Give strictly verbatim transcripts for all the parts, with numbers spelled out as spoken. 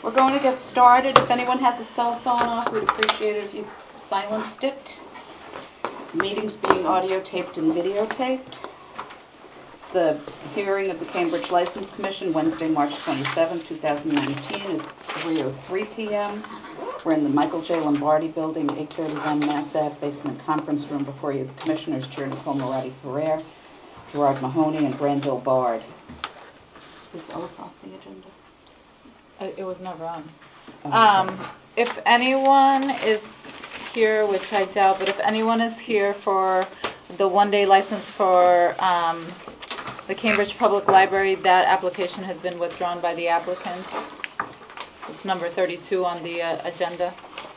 We're going to get started. If anyone had the cell phone off, we'd appreciate it if you silenced it. Meetings being audio taped and videotaped. The hearing of the Cambridge License Commission, Wednesday, March twenty-seventh, two thousand nineteen. It's three oh three p m We're in the Michael J. Lombardi Building, eight thirty-one Mass Ave, basement conference room. Before you, the commissioners, Chair Nicole Moratti-Ferrer, Gerard Mahoney, and Granville Bard. Is this oath off the agenda? It was never on. Um, if anyone is here, which I doubt, but if anyone is here for the one-day license for um, the Cambridge Public Library, that application has been withdrawn by the applicant. It's number thirty-two on the uh, agenda.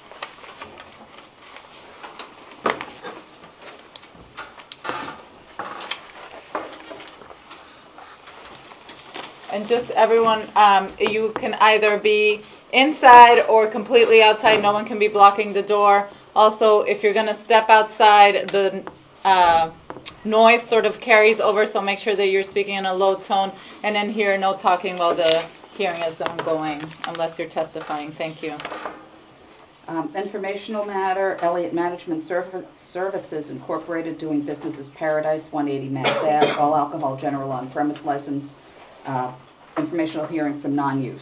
And just everyone, um, you can either be inside or completely outside. No one can be blocking the door. Also, if you're going to step outside, the uh, noise sort of carries over, so make sure that you're speaking in a low tone. And in here, no talking while the hearing is ongoing, unless you're testifying. Thank you. Um, informational matter, Elliott Management Serv- Services Incorporated, doing business as Paradise, one eighty Mass Ave, all alcohol general on-premise license. Uh, informational hearing for non-use.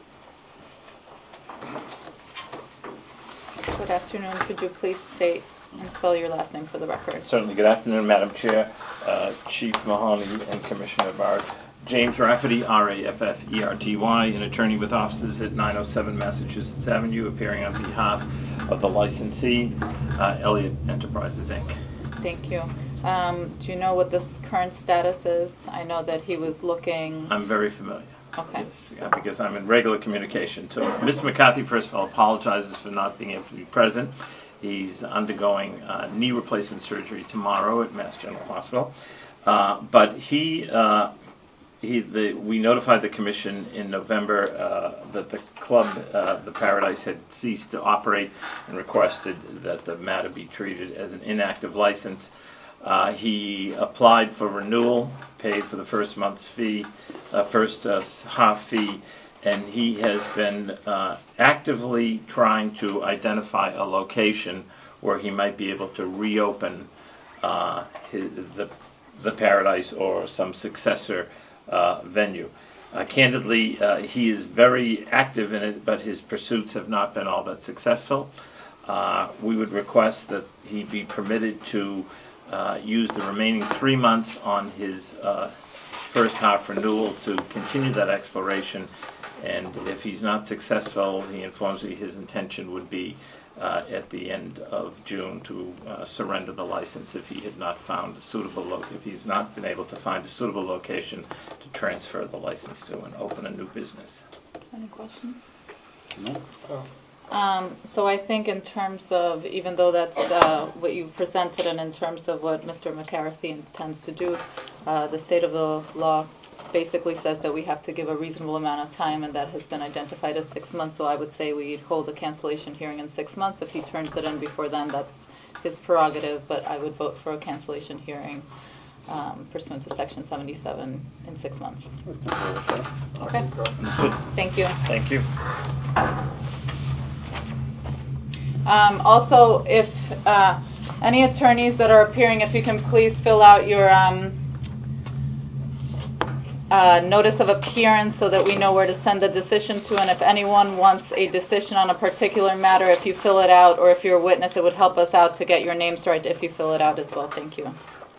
Good afternoon. Could you please state and spell your last name for the record? Certainly. Good afternoon, Madam Chair, uh, Chief Mahoney, and Commissioner Bard. James Rafferty, R A F F E R T Y, an attorney with offices at nine oh seven Massachusetts Avenue, appearing on behalf of the licensee, uh, Elliott Enterprises, Incorporated. Thank you. Um, do you know what the current status is? I know that he was looking... I'm very familiar. Okay. Yes, uh, because I'm in regular communication. So Mister McCarthy, first of all, apologizes for not being able to be present. He's undergoing uh, knee replacement surgery tomorrow at Mass General Hospital. Uh, but he... Uh, He, the, we notified the commission in November uh, that the club, uh, the Paradise, had ceased to operate and requested that the matter be treated as an inactive license. Uh, he applied for renewal, paid for the first month's fee, uh, first uh, half fee, and he has been uh, actively trying to identify a location where he might be able to reopen uh, his, the, the Paradise or some successor Uh, venue. Uh, candidly, uh, he is very active in it, but his pursuits have not been all that successful. Uh, we would request that he be permitted to uh, use the remaining three months on his uh, first half renewal to continue that exploration, and if he's not successful, he informs me his intention would be Uh, at the end of June to uh, surrender the license if he had not found a suitable lo- if he's not been able to find a suitable location to transfer the license to and open a new business. Any questions? No. Oh. Um, so I think in terms of, even though that's uh, what you presented, and in terms of what Mister McCarthy intends to do, uh, the state of the law basically says that we have to give a reasonable amount of time, and that has been identified as six months. So I would say we'd hold a cancellation hearing in six months. If he turns it in before then, that's his prerogative, but I would vote for a cancellation hearing um, pursuant to Section seventy-seven in six months. Okay. Understood. Thank you. Thank you. Um, also, if uh, any attorneys that are appearing, if you can please fill out your um, uh, notice of appearance so that we know where to send the decision to. And if anyone wants a decision on a particular matter, if you fill it out, or if you're a witness, it would help us out to get your names right if you fill it out as well. Thank you.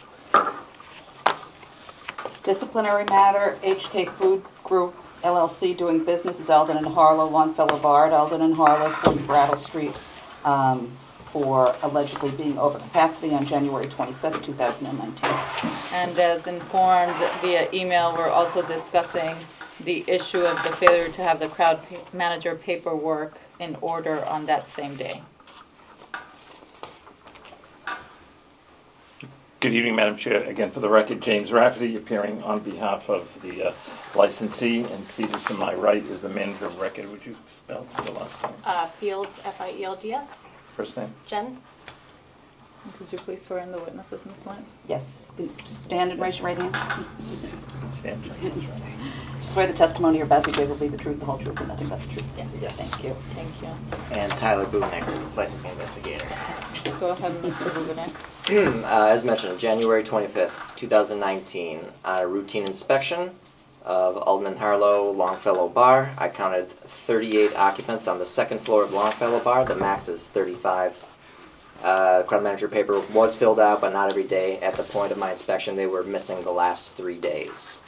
Disciplinary matter, H K Food Group, L L C, doing business as Eldon and Harlow, Longfellow Bard, Eldon and Harlow, forty Brattle Street, um, for allegedly being over capacity on January twenty-fifth, two thousand nineteen. And as informed via email, we're also discussing the issue of the failure to have the crowd pa- manager paperwork in order on that same day. Good evening, Madam Chair. Again, for the record, James Rafferty, appearing on behalf of the uh, licensee, and seated to my right is the manager of record. Would you spell the last name? Uh, Fields, F I E L D S. First name? Jen. Could you please swear in the witnesses, Miz Lynch? Yes. Stand and raise your right hand. Stand. Swear the testimony you're about to give will be the truth, the whole truth, and nothing but the truth. Yes. Yes. Thank you. Thank you. And Tyler Buchnecker, licensing investigator. Go ahead, Mister Rubenek. uh, as mentioned, January twenty-fifth, twenty nineteen, on a routine inspection of Alden and Harlow Longfellow Bar, I counted thirty-eight occupants on the second floor of Longfellow Bar. The max is thirty-five. Uh, crowd manager paper was filled out, but not every day. At the point of my inspection, they were missing the last three days.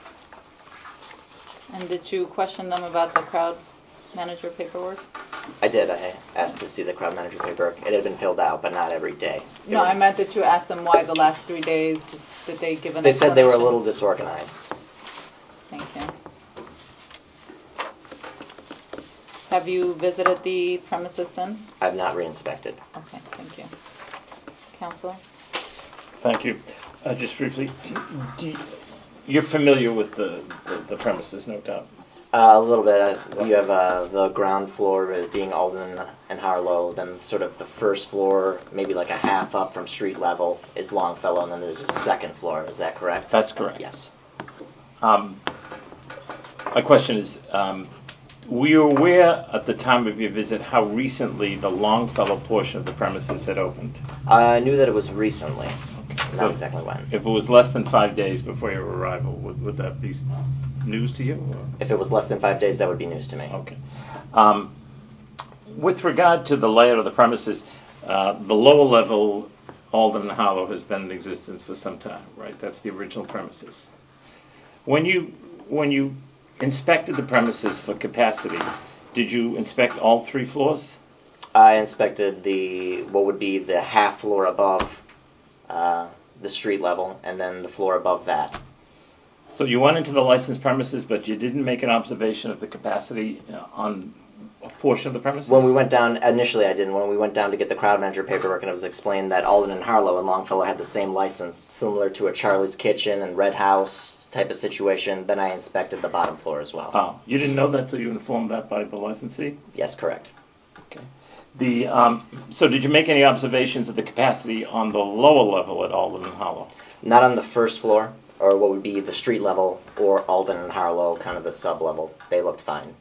And did you question them about the crowd manager paperwork? I did. I asked to see the crowd manager paperwork. It had been filled out, but not every day. They No, were, I meant that you asked them why the last three days. Did they give an They said they were a explanation? little disorganized. Thank you. Have you visited the premises since? I've not re-inspected. Okay, thank you. Counsel? Thank you. Uh, just briefly, do you, you're familiar with the, the, the premises, no doubt. Uh, a little bit. Uh, you have uh, the ground floor as being Alden and Harlow, then sort of the first floor, maybe like a half up from street level, is Longfellow, and then there's a second floor. Is that correct? That's correct. Yes. Um, my question is, um, were you aware at the time of your visit how recently the Longfellow portion of the premises had opened? I knew that it was recently, Okay. not So exactly when. if it was less than five days before your arrival, would, would that be news to you? Or? If it was less than five days, that would be news to me. Okay. Um, with regard to the layout of the premises, uh, the lower level, Alden and Harlow, has been in existence for some time, right? That's the original premises. When you when you inspected the premises for capacity, did you inspect all three floors? I inspected the what would be the half floor above uh, the street level, and then the floor above that. So you went into the licensed premises, but you didn't make an observation of the capacity uh, on a portion of the premises? When we went down, initially I didn't. When we went down to get the crowd manager paperwork, and it was explained that Alden and Harlow and Longfellow had the same license, similar to a Charlie's Kitchen and Red House type of situation, then I inspected the bottom floor as well. Oh, you didn't know that until you informed that by the licensee? Yes, correct. Okay. The um, so did you make any observations of the capacity on the lower level at Alden and Harlow? Not on the first floor, or what would be the street level, or Alden and Harlow, kind of the sub-level. They looked fine.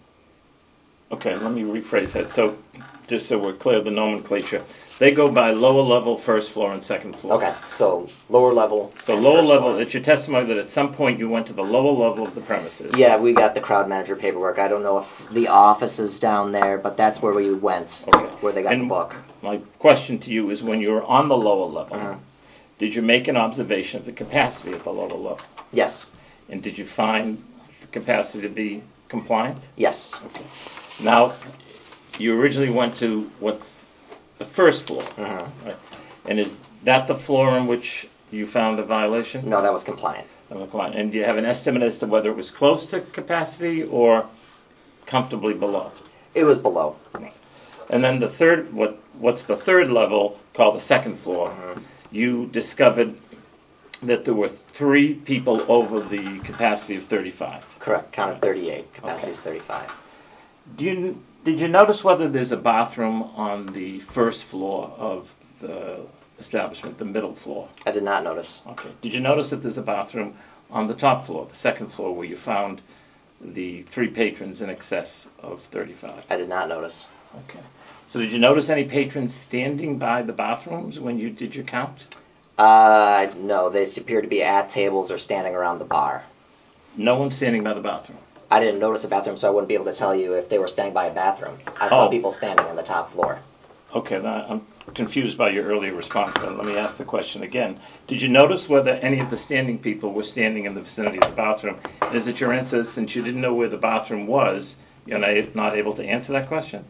Okay, let me rephrase that. So, just so we're clear, the nomenclature. They go by lower level, first floor, and second floor. Okay, so lower level. So and lower first level, floor. it's your testimony that at some point you went to the lower level of the premises. Yeah, we got the crowd manager paperwork. I don't know if the office is down there, but that's where we went, Okay. where they got And the book. My question to you is, when you were on the lower level, Mhm. did you make an observation of the capacity at the lower level? Yes, And did you find the capacity to be compliant? yes. Okay. Now, you originally went to what's the first floor, Mhm. right? And is that the floor in which you found a violation? No, that was compliant. of the client? And do you have an estimate as to whether it was close to capacity or comfortably below? It was below. And then the third, what what's the third level, called the second floor, Mhm. you discovered that there were three people over the capacity of thirty-five. Correct. Counted thirty-eight. Capacity Okay. is thirty-five. Do you, did you notice whether there's a bathroom on the first floor of the establishment, the middle floor? I did not notice. Okay. Did you notice that there's a bathroom on the top floor, the second floor, where you found the three patrons in excess of thirty-five? I did not notice. Okay. So did you notice any patrons standing by the bathrooms when you did your count? Uh, no, they appear to be at tables or standing around the bar. No one standing by the bathroom. I didn't notice a bathroom, so I wouldn't be able to tell you if they were standing by a bathroom. I saw Oh. people standing on the top floor. Okay, now I'm confused by your earlier response, then let me ask the question again. Did you notice whether any of the standing people were standing in the vicinity of the bathroom? Is it your answer, since you didn't know where the bathroom was, you're not not able to answer that question?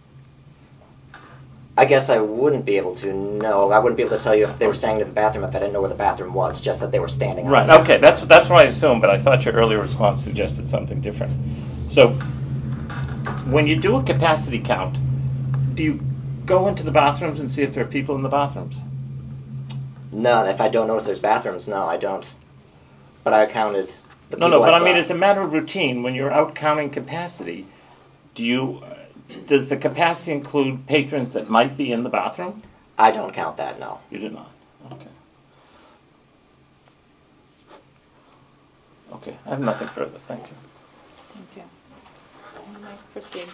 I guess I wouldn't be able to know. I wouldn't be able to tell you if they were standing in the bathroom if I didn't know where the bathroom was, just that they were standing on Right, it. okay, that's that's what I assumed, but I thought your earlier response suggested something different. So, when you do a capacity count, do you go into the bathrooms and see if there are people in the bathrooms? No, if I don't notice there's bathrooms, no, I don't. But I counted the No, people no, but I saw. mean, as a matter of routine, when you're out counting capacity, do you, uh, does the capacity include patrons that might be in the bathroom? I don't count that, no. You did not? Okay. Okay, I have nothing further. Thank you. Thank you. You may proceed.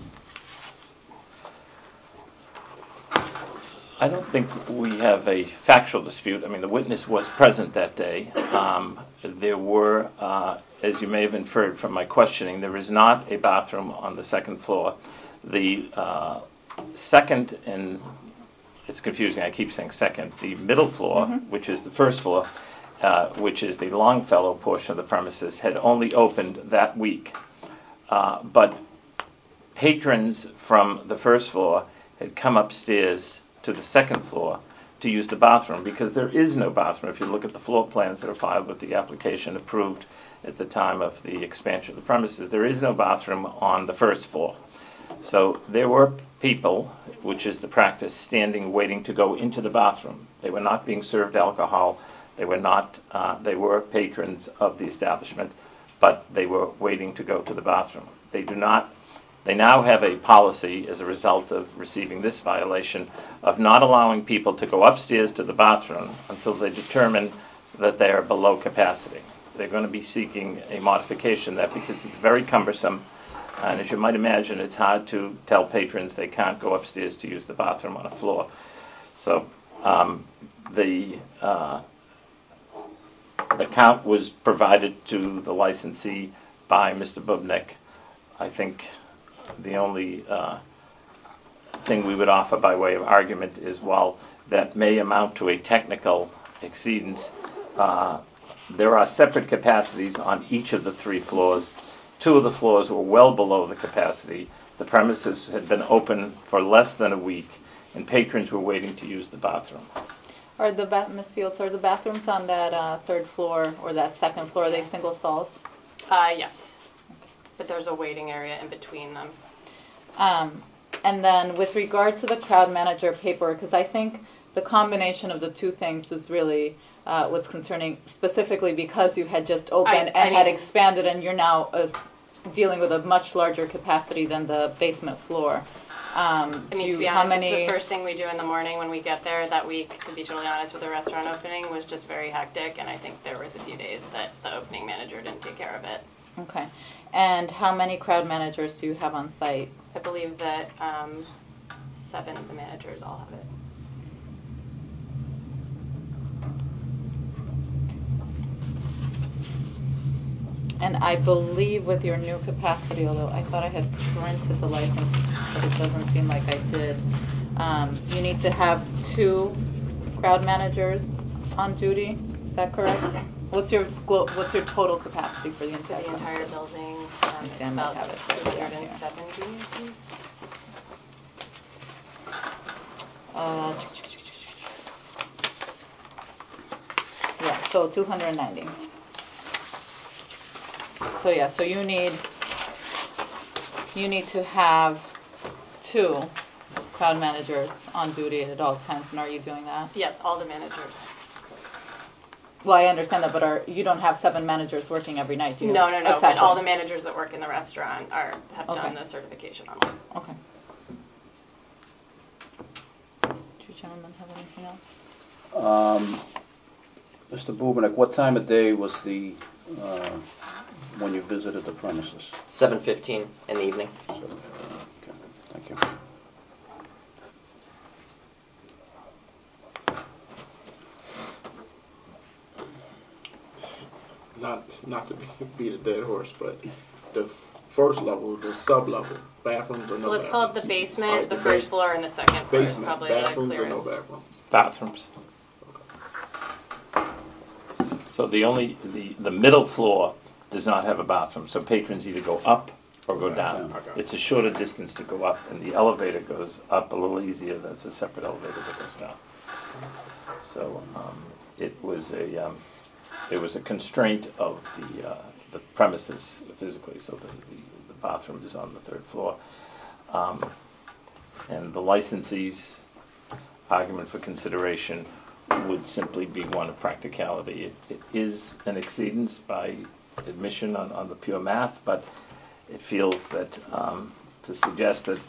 I don't think we have a factual dispute. I mean, the witness was present that day. Um, there were, uh, as you may have inferred from my questioning, there is not a bathroom on the second floor. The uh, second, and it's confusing, I keep saying second, the middle floor, Mm-hmm. which is the first floor, uh, which is the Longfellow portion of the premises, had only opened that week. Uh, but patrons from the first floor had come upstairs to the second floor to use the bathroom, because there is no bathroom. If you look at the floor plans that are filed with the application approved at the time of the expansion of the premises, there is no bathroom on the first floor. So there were people, which is the practice, standing waiting to go into the bathroom. They were not being served alcohol. They were not. Uh, they were patrons of the establishment, but they were waiting to go to the bathroom. They do not. They now have a policy, as a result of receiving this violation, of not allowing people to go upstairs to the bathroom until they determine that they are below capacity. They're going to be seeking a modification of that, because it's very cumbersome, and as you might imagine, it's hard to tell patrons they can't go upstairs to use the bathroom on a floor. So um, the uh, the count was provided to the licensee by Mister Bubnik. I think the only uh, thing we would offer by way of argument is, while that may amount to a technical exceedance, uh, there are separate capacities on each of the three floors. Two of the floors were well below the capacity. The premises had been open for less than a week, and patrons were waiting to use the bathroom. Are the ba- Miz Fields, are the bathrooms on that uh, third floor or that second floor, are they single stalls? Uh, yes. But there's a waiting area in between them. Um, and then with regard to the crowd manager paperwork, because I think the combination of the two things is really uh, what's concerning, specifically because you had just opened I- I and had mean- expanded, and you're now uh, dealing with a much larger capacity than the basement floor. Um, I mean, do to be you, how honest, many? it's the first thing we do in the morning when we get there that week, to be totally honest, with the restaurant opening was just very hectic, and I think there was a few days that the opening manager didn't take care of it. Okay. And how many crowd managers do you have on site? I believe that um, seven of the managers all have it. And I believe with your new capacity, although I thought I had printed the license, but it doesn't seem like I did, um, you need to have two crowd managers on duty. Is that correct? What's your glo- what's your total capacity for the For entire the entire premises? building, um, Okay, it's I might about have it two written down hundred here. seventy, I think. Uh, yeah, so two hundred ninety. So yeah, so you need you need to have two crowd managers on duty at all times, and are you doing that? Yes, all the managers. Well, I understand that, but are you don't have seven managers working every night, do you? No, no, no, but Exactly. all the managers that work in the restaurant are, have done Okay. the certification online. Okay. Do you gentlemen have anything else? Um, Mister Bubenik, what time of day was the, uh, when you visited the premises? seven fifteen in the evening. So, okay, thank you. Not not to be, beat a dead horse, but the first level, the sub level, bathrooms or no So let's call it the bathrooms? basement, Alright, the the first bas- floor, and the second floor is Basement, probably the bathrooms or no clearance. bathrooms? Bathrooms. So the only, the, the middle floor does not have a bathroom, so patrons either go up or go down. Okay. It's a shorter distance to go up, and the elevator goes up a little easier. That's a separate elevator that goes down. So um, it was a um, it was a constraint of the uh, the premises physically, so the, the, the bathroom is on the third floor. Um, and the licensee's argument for consideration would simply be one of practicality. It, it is an exceedance by admission on, on the pure math, but it feels that um, to suggest that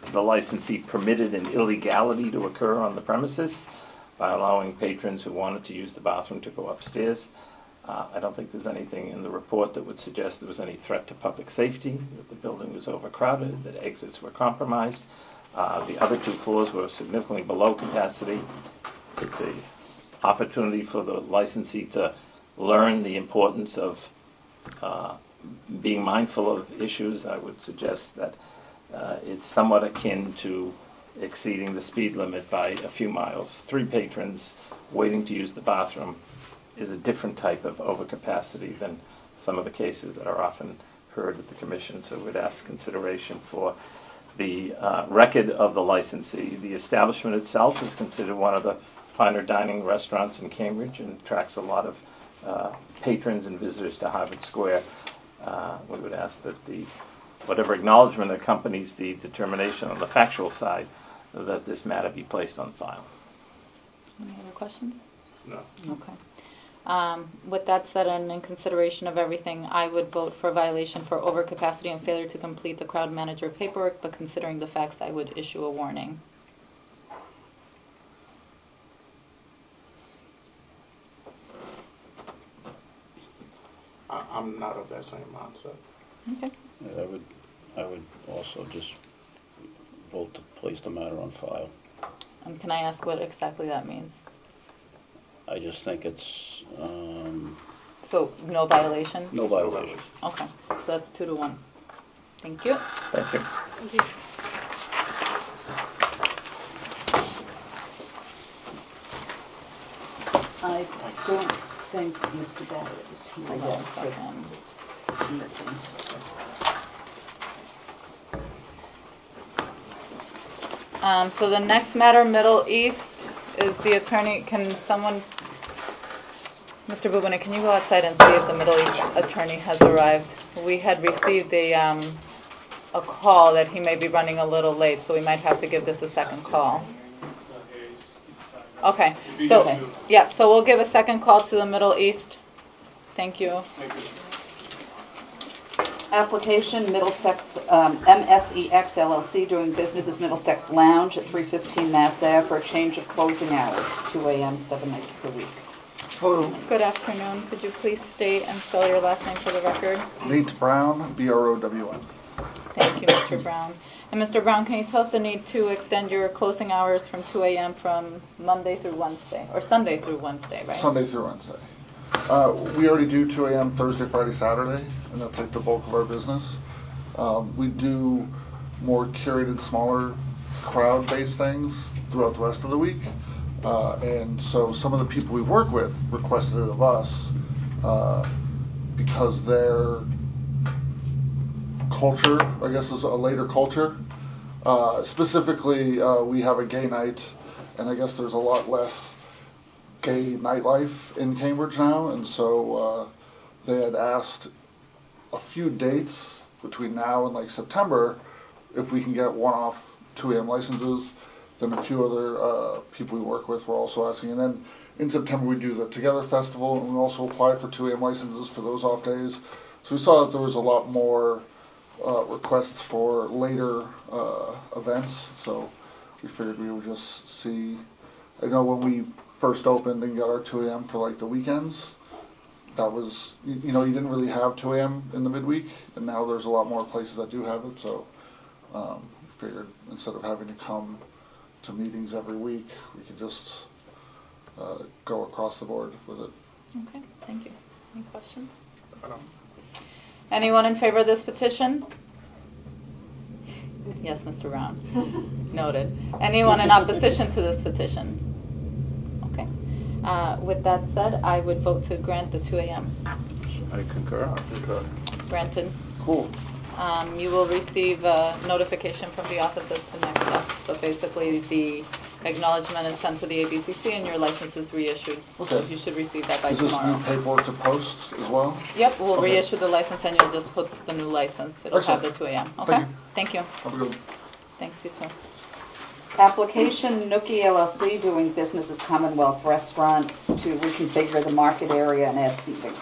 the licensee permitted an illegality to occur on the premises by allowing patrons who wanted to use the bathroom to go upstairs. Uh, I don't think there's anything in the report that would suggest there was any threat to public safety, that the building was overcrowded, that exits were compromised. Uh, the other two floors were significantly below capacity. It's a opportunity for the licensee to learn the importance of uh, being mindful of issues. I would suggest that uh, it's somewhat akin to exceeding the speed limit by a few miles. Three patrons waiting to use the bathroom is a different type of overcapacity than some of the cases that are often heard at the Commission. So we'd ask consideration for the uh, record of the licensee. The establishment itself is considered one of the finer dining restaurants in Cambridge and attracts a lot of uh, patrons and visitors to Harvard Square. Uh, we would ask that the whatever acknowledgement accompanies the determination on the factual side, that this matter be placed on file. Any other questions? No. Okay. Um, with that said, and in consideration of everything, I would vote for a violation for overcapacity and failure to complete the crowd manager paperwork, but considering the facts, I would issue a warning. I, I'm not of that same mindset. Okay. Yeah, I would, I would also just vote to place the matter on file. And can I ask what exactly that means? I just think it's, um, So, no violation? no violation. Okay. So that's two to one. Thank you. Thank you. I don't think Mister Barrett is here Hold yet on a for second. submissions. Um, so the next matter, Middle East, is the attorney. Can someone, Mister Bubinek, can you go outside and see if the Middle East attorney has arrived? We had received a um, a call that he may be running a little late, so we might have to give this a second call. Okay. So yeah, so we'll give a second call to the Middle East. Thank you. Application Middlesex, um, M S E X L L C, doing business as Middlesex Lounge at three fifteen Mass Ave for a change of closing hours, two a.m., seven nights per week. Hello, Good afternoon. Could you please state and spell your last name for the record? Nate Brown, B R O W N. Thank you, Mister Brown. And Mister Brown, can you tell us the need to extend your closing hours from two a.m. from Monday through Wednesday, or Sunday through Wednesday, right? Sunday through Wednesday. Uh, we already do two a.m. Thursday, Friday, Saturday, and that's like the bulk of our business. Um, we do more curated, smaller, crowd-based things throughout the rest of the week. Uh, and so some of the people we work with requested it of us uh, because their culture, I guess, is a later culture. Uh, specifically, uh, we have a gay night, and I guess there's a lot less gay nightlife in Cambridge now, and so uh, they had asked a few dates between now and like September if we can get one-off two a.m. licenses. Then a few other uh, people we work with were also asking, and then in September we do the Together Festival, and we also apply for two a.m. licenses for those off days. So we saw that there was a lot more uh, requests for later uh, events, so we figured we would just see. I know when we first opened and got our two a.m. for like the weekends, that was, you, you know, you didn't really have two a.m. in the midweek, and now there's a lot more places that do have it, so um, we figured instead of having to come to meetings every week, we could just uh, go across the board with it. Okay, thank you. Any questions? I don't. Anyone in favor of this petition? Yes, Mister Brown. Noted. Anyone in opposition to this petition? Okay. Uh, with that said, I would vote to grant the two a.m. I concur. I think, uh, Granted. cool. Um, you will receive a notification from the office as to next steps. So basically, the acknowledgement is sent to the A B C C and your license is reissued. So Okay. you should receive that by Is this tomorrow. new paperwork to post as well? Yep, we'll Okay. reissue the license and you'll just post the new license. It'll have the Excellent. two a.m. Okay? Thank you. Thank you. Have a good one. Thanks, you too. Application Nookie L L C, doing business as Commonwealth Restaurant, to reconfigure the market area and add seating.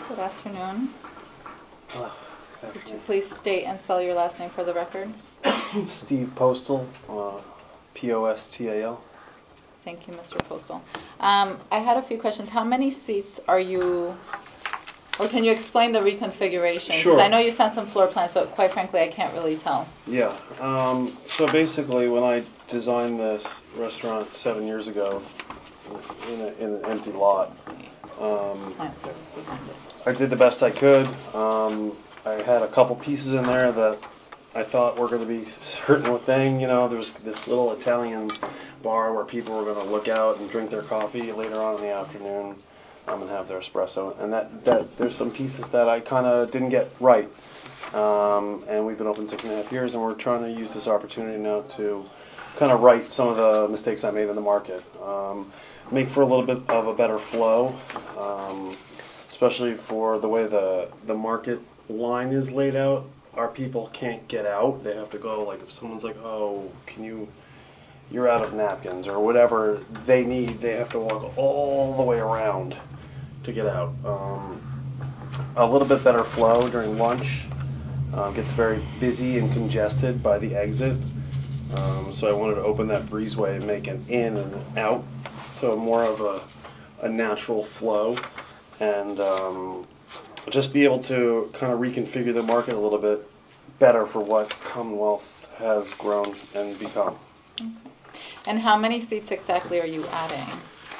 Good afternoon. Uh, Could you please state and spell your last name for the record? Steve Postal, uh, P O S T A L. Thank you, Mister Postal. Um, I had a few questions. How many seats are you, or can you explain the reconfiguration? 'Cause Sure. I know you sent some floor plans, but quite frankly, I can't really tell. Yeah. Um, so basically, when I designed this restaurant seven years ago in, a, in an empty lot, um, Plant service behind it. I did the best I could. Um, I had a couple pieces in there that I thought were going to be a certain thing. You know, there was this little Italian bar where people were going to look out and drink their coffee later on in the afternoon um, and have their espresso. And that, that there's some pieces that I kind of didn't get right. Um, and we've been open six and a half years, and we're trying to use this opportunity now to kind of right some of the mistakes I made in the market. Um, make for a little bit of a better flow, um, especially for the way the, the market line is laid out. Our people can't get out. They have to go, like, if someone's like, oh, can you, you're out of napkins or whatever they need, they have to walk all the way around to get out. Um, a little bit better flow during lunch. Uh, gets very busy and congested by the exit. Um, so I wanted to open that breezeway and make an in and out. So more of a, a natural flow. And um, just be able to kind of reconfigure the market a little bit better for what Commonwealth has grown and become. Okay. And how many seats exactly are you adding?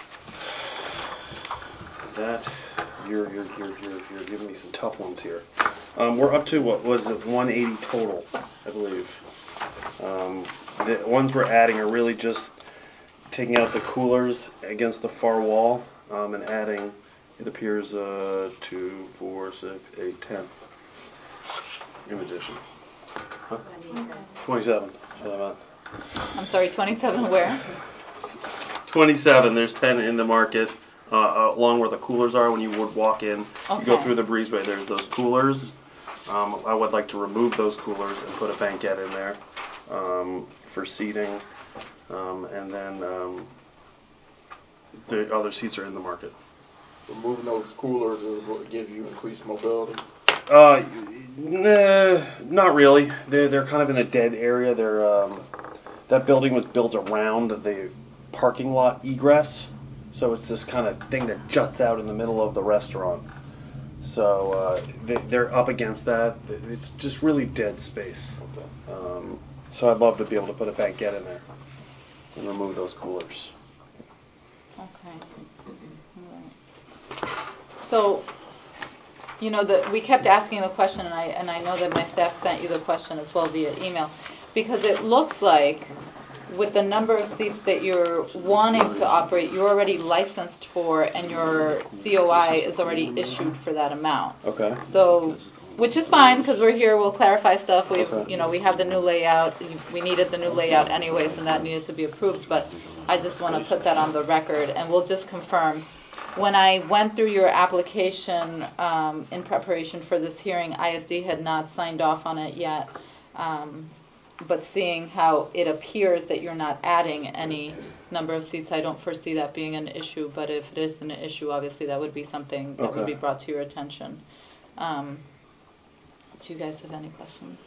That you're you're you're you're, you're giving me some tough ones here. Um, we're up to what was it, one eighty total, I believe. Um, the ones we're adding are really just taking out the coolers against the far wall um, and adding. It appears uh, two, four, six, eight, ten. In addition. Huh? twenty-seven. That's what I meant. I'm sorry, twenty-seven where? twenty-seven. There's ten in the market, uh, uh, along where the coolers are when you would walk in. Okay. You go through the breezeway. There's those coolers. Um, I would like to remove those coolers and put a banquette in there um, for seating. Um, and then um, the other seats are in the market. Removing those coolers is what gives you increased mobility. Uh, nah, not really. They're they're kind of in a dead area. They're um, that building was built around the parking lot egress, so it's this kind of thing that juts out in the middle of the restaurant. So uh, they, they're up against that. It's just really dead space. Um, so I'd love to be able to put a banquette in there and remove those coolers. Okay. All right. So, you know, the, we kept asking the question, and I and I know that my staff sent you the question as well via email, because it looks like with the number of seats that you're wanting to operate, you're already licensed for, and your C O I is already issued for that amount. Okay. So, which is fine, because we're here, we'll clarify stuff. We've, Okay. you know, we have the new layout. We needed the new layout anyways, and that needed to be approved. But I just want to put that on the record, and we'll just confirm. When I went through your application um, in preparation for this hearing, I S D had not signed off on it yet. Um, but seeing how it appears that you're not adding any number of seats, I don't foresee that being an issue. But if it is an issue, obviously that would be something that Okay. would be brought to your attention. Um, do you guys have any questions?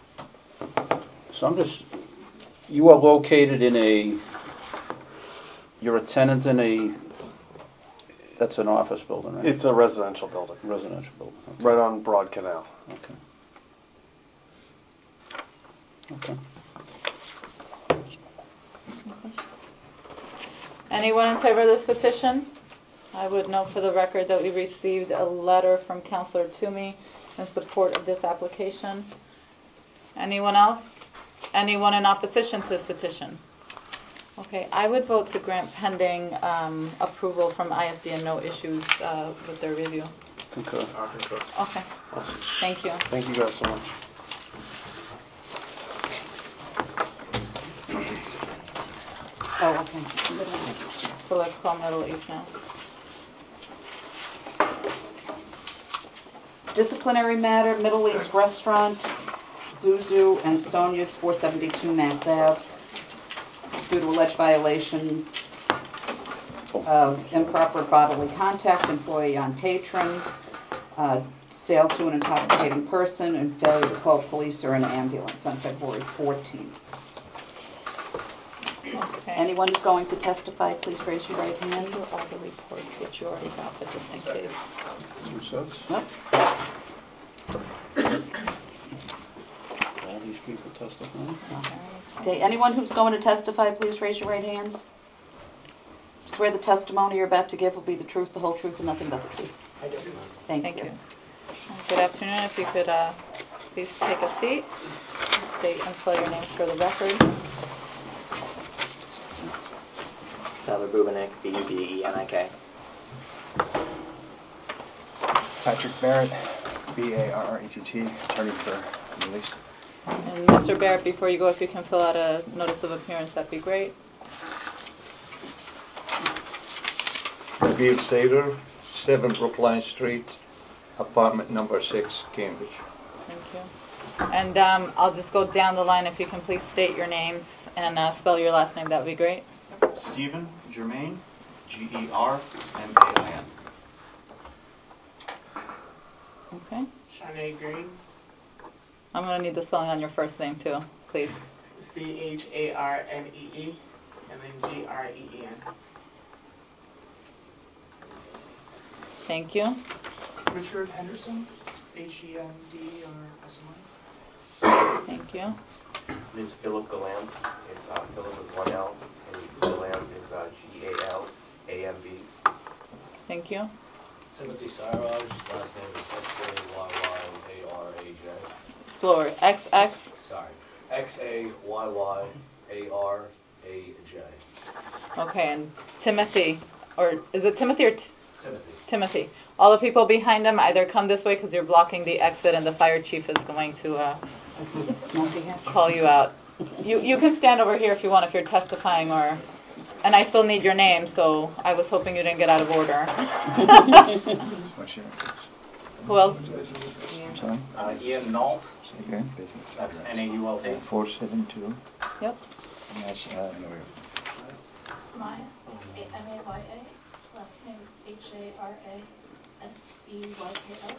So I'm just, you are located in a, you're a tenant in a, that's an office building, right? It's a residential building, Residential building. Okay. right on Broad Canal. Okay. Okay. Anyone in favor of this petition? I would note for the record that we received a letter from Councilor Toomey in support of this application. Anyone else? Anyone in opposition to this petition? Okay, I would vote to grant pending um, approval from I S D and no issues uh, with their review. Concur. I concur. Okay, Awesome. thank you. Thank you guys so much. Oh, okay. So let's call Middle East now. Disciplinary matter, Middle East Restaurant, Zuzu and Sonia's, four seventy-two Mass Ave, due to alleged violations of improper bodily contact, employee on patron, uh, sale to an intoxicating person, and failure to call police or an ambulance on February fourteenth. Okay. Anyone who's going to testify, please raise your right hand. These are all the reports that you already got, but just in case. Two sets? Yep. All these people testifying? Okay, anyone who's going to testify, please raise your right hands. Swear the testimony you're about to give will be the truth, the whole truth, and nothing but the truth. I do. Thank, Thank you. you. Good afternoon. If you could uh, please take a seat, state and spell your names for the record. Tyler Bubenik, B U B E N I K. Patrick Barrett, B A R R E T T, attorney for the Middle East. And Mister Barrett, before you go, if you can fill out a notice of appearance, that'd be great. Nabil Sader, seven Brookline Street, apartment number six, Cambridge. Thank you. And um, I'll just go down the line. If you can please state your names and uh, spell your last name, that would be great. Stephen Germain, G E R M A I N. Okay. Shanae Green, I'm going to need the spelling on your first name, too, please. C H A R N E E, and then G R E E N. Thank you. Richard Henderson, H E N D R S M I. Thank you. This is Philip Galam. It's uh, Philip with one L, and Galam is uh, G A L A M B. Thank you. Timothy Siraj, last name is X A Y Y A R A J. Floor, X X. Sorry, X A Y Y A R A J. Okay, and Timothy, or is it Timothy or T- Timothy. Timothy. All the people behind him either come this way because you're blocking the exit, and the fire chief is going to uh, call you out. You you can stand over here if you want, if you're testifying, or, and I still need your name, so I was hoping you didn't get out of order. Who else? Sorry? Uh, Ian Nault. Okay. That's N A U L T. four seven two. Yep. And that's, uh, Maya, M A Y A, last name H A R A S E Y K L.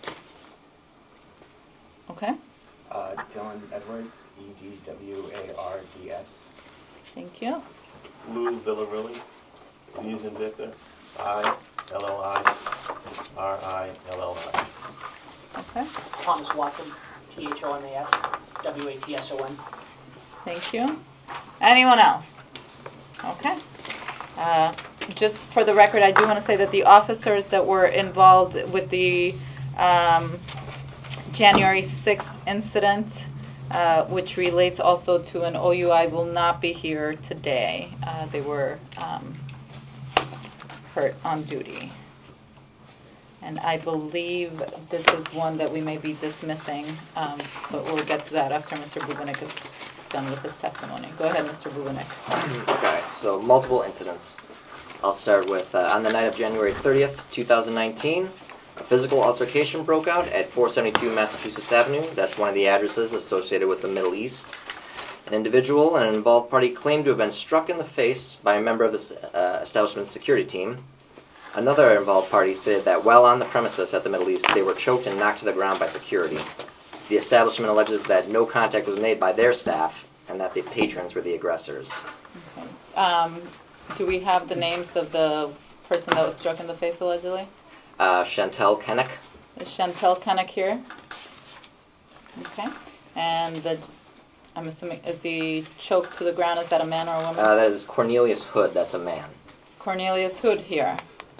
Okay. Uh, Dylan Edwards, E D W A R D S. Thank you. Lou Villarilli, V as in Victor, I L L I R I L L I. Okay. Thomas Watson, T H O M A S, W A T S O N. Thank you. Anyone else? Okay. Uh, just for the record, I do want to say that the officers that were involved with the um, January sixth incident, uh, which relates also to an O U I, will not be here today. Uh, they were um, hurt on duty. And I believe this is one that we may be dismissing, um, but we'll get to that after Mister Bubenik is done with his testimony. Go ahead, Mister Bubenik. Okay, so multiple incidents. I'll start with, uh, on the night of January thirtieth, twenty nineteen, a physical altercation broke out at four seventy-two Massachusetts Avenue. That's one of the addresses associated with the Middle East. An individual and an involved party claimed to have been struck in the face by a member of the uh, establishment's security team. Another involved party stated that while on the premises at the Middle East, they were choked and knocked to the ground by security. The establishment alleges that no contact was made by their staff and that the patrons were the aggressors. Okay. Um, do we have the names of the person that was struck in the face allegedly? Uh, Chantel Kennick. Is Chantel Kennick here? Okay. And the, I'm assuming, is the choke to the ground, is that a man or a woman? Uh, that is Cornelius Hood. That's a man. Cornelius Hood here.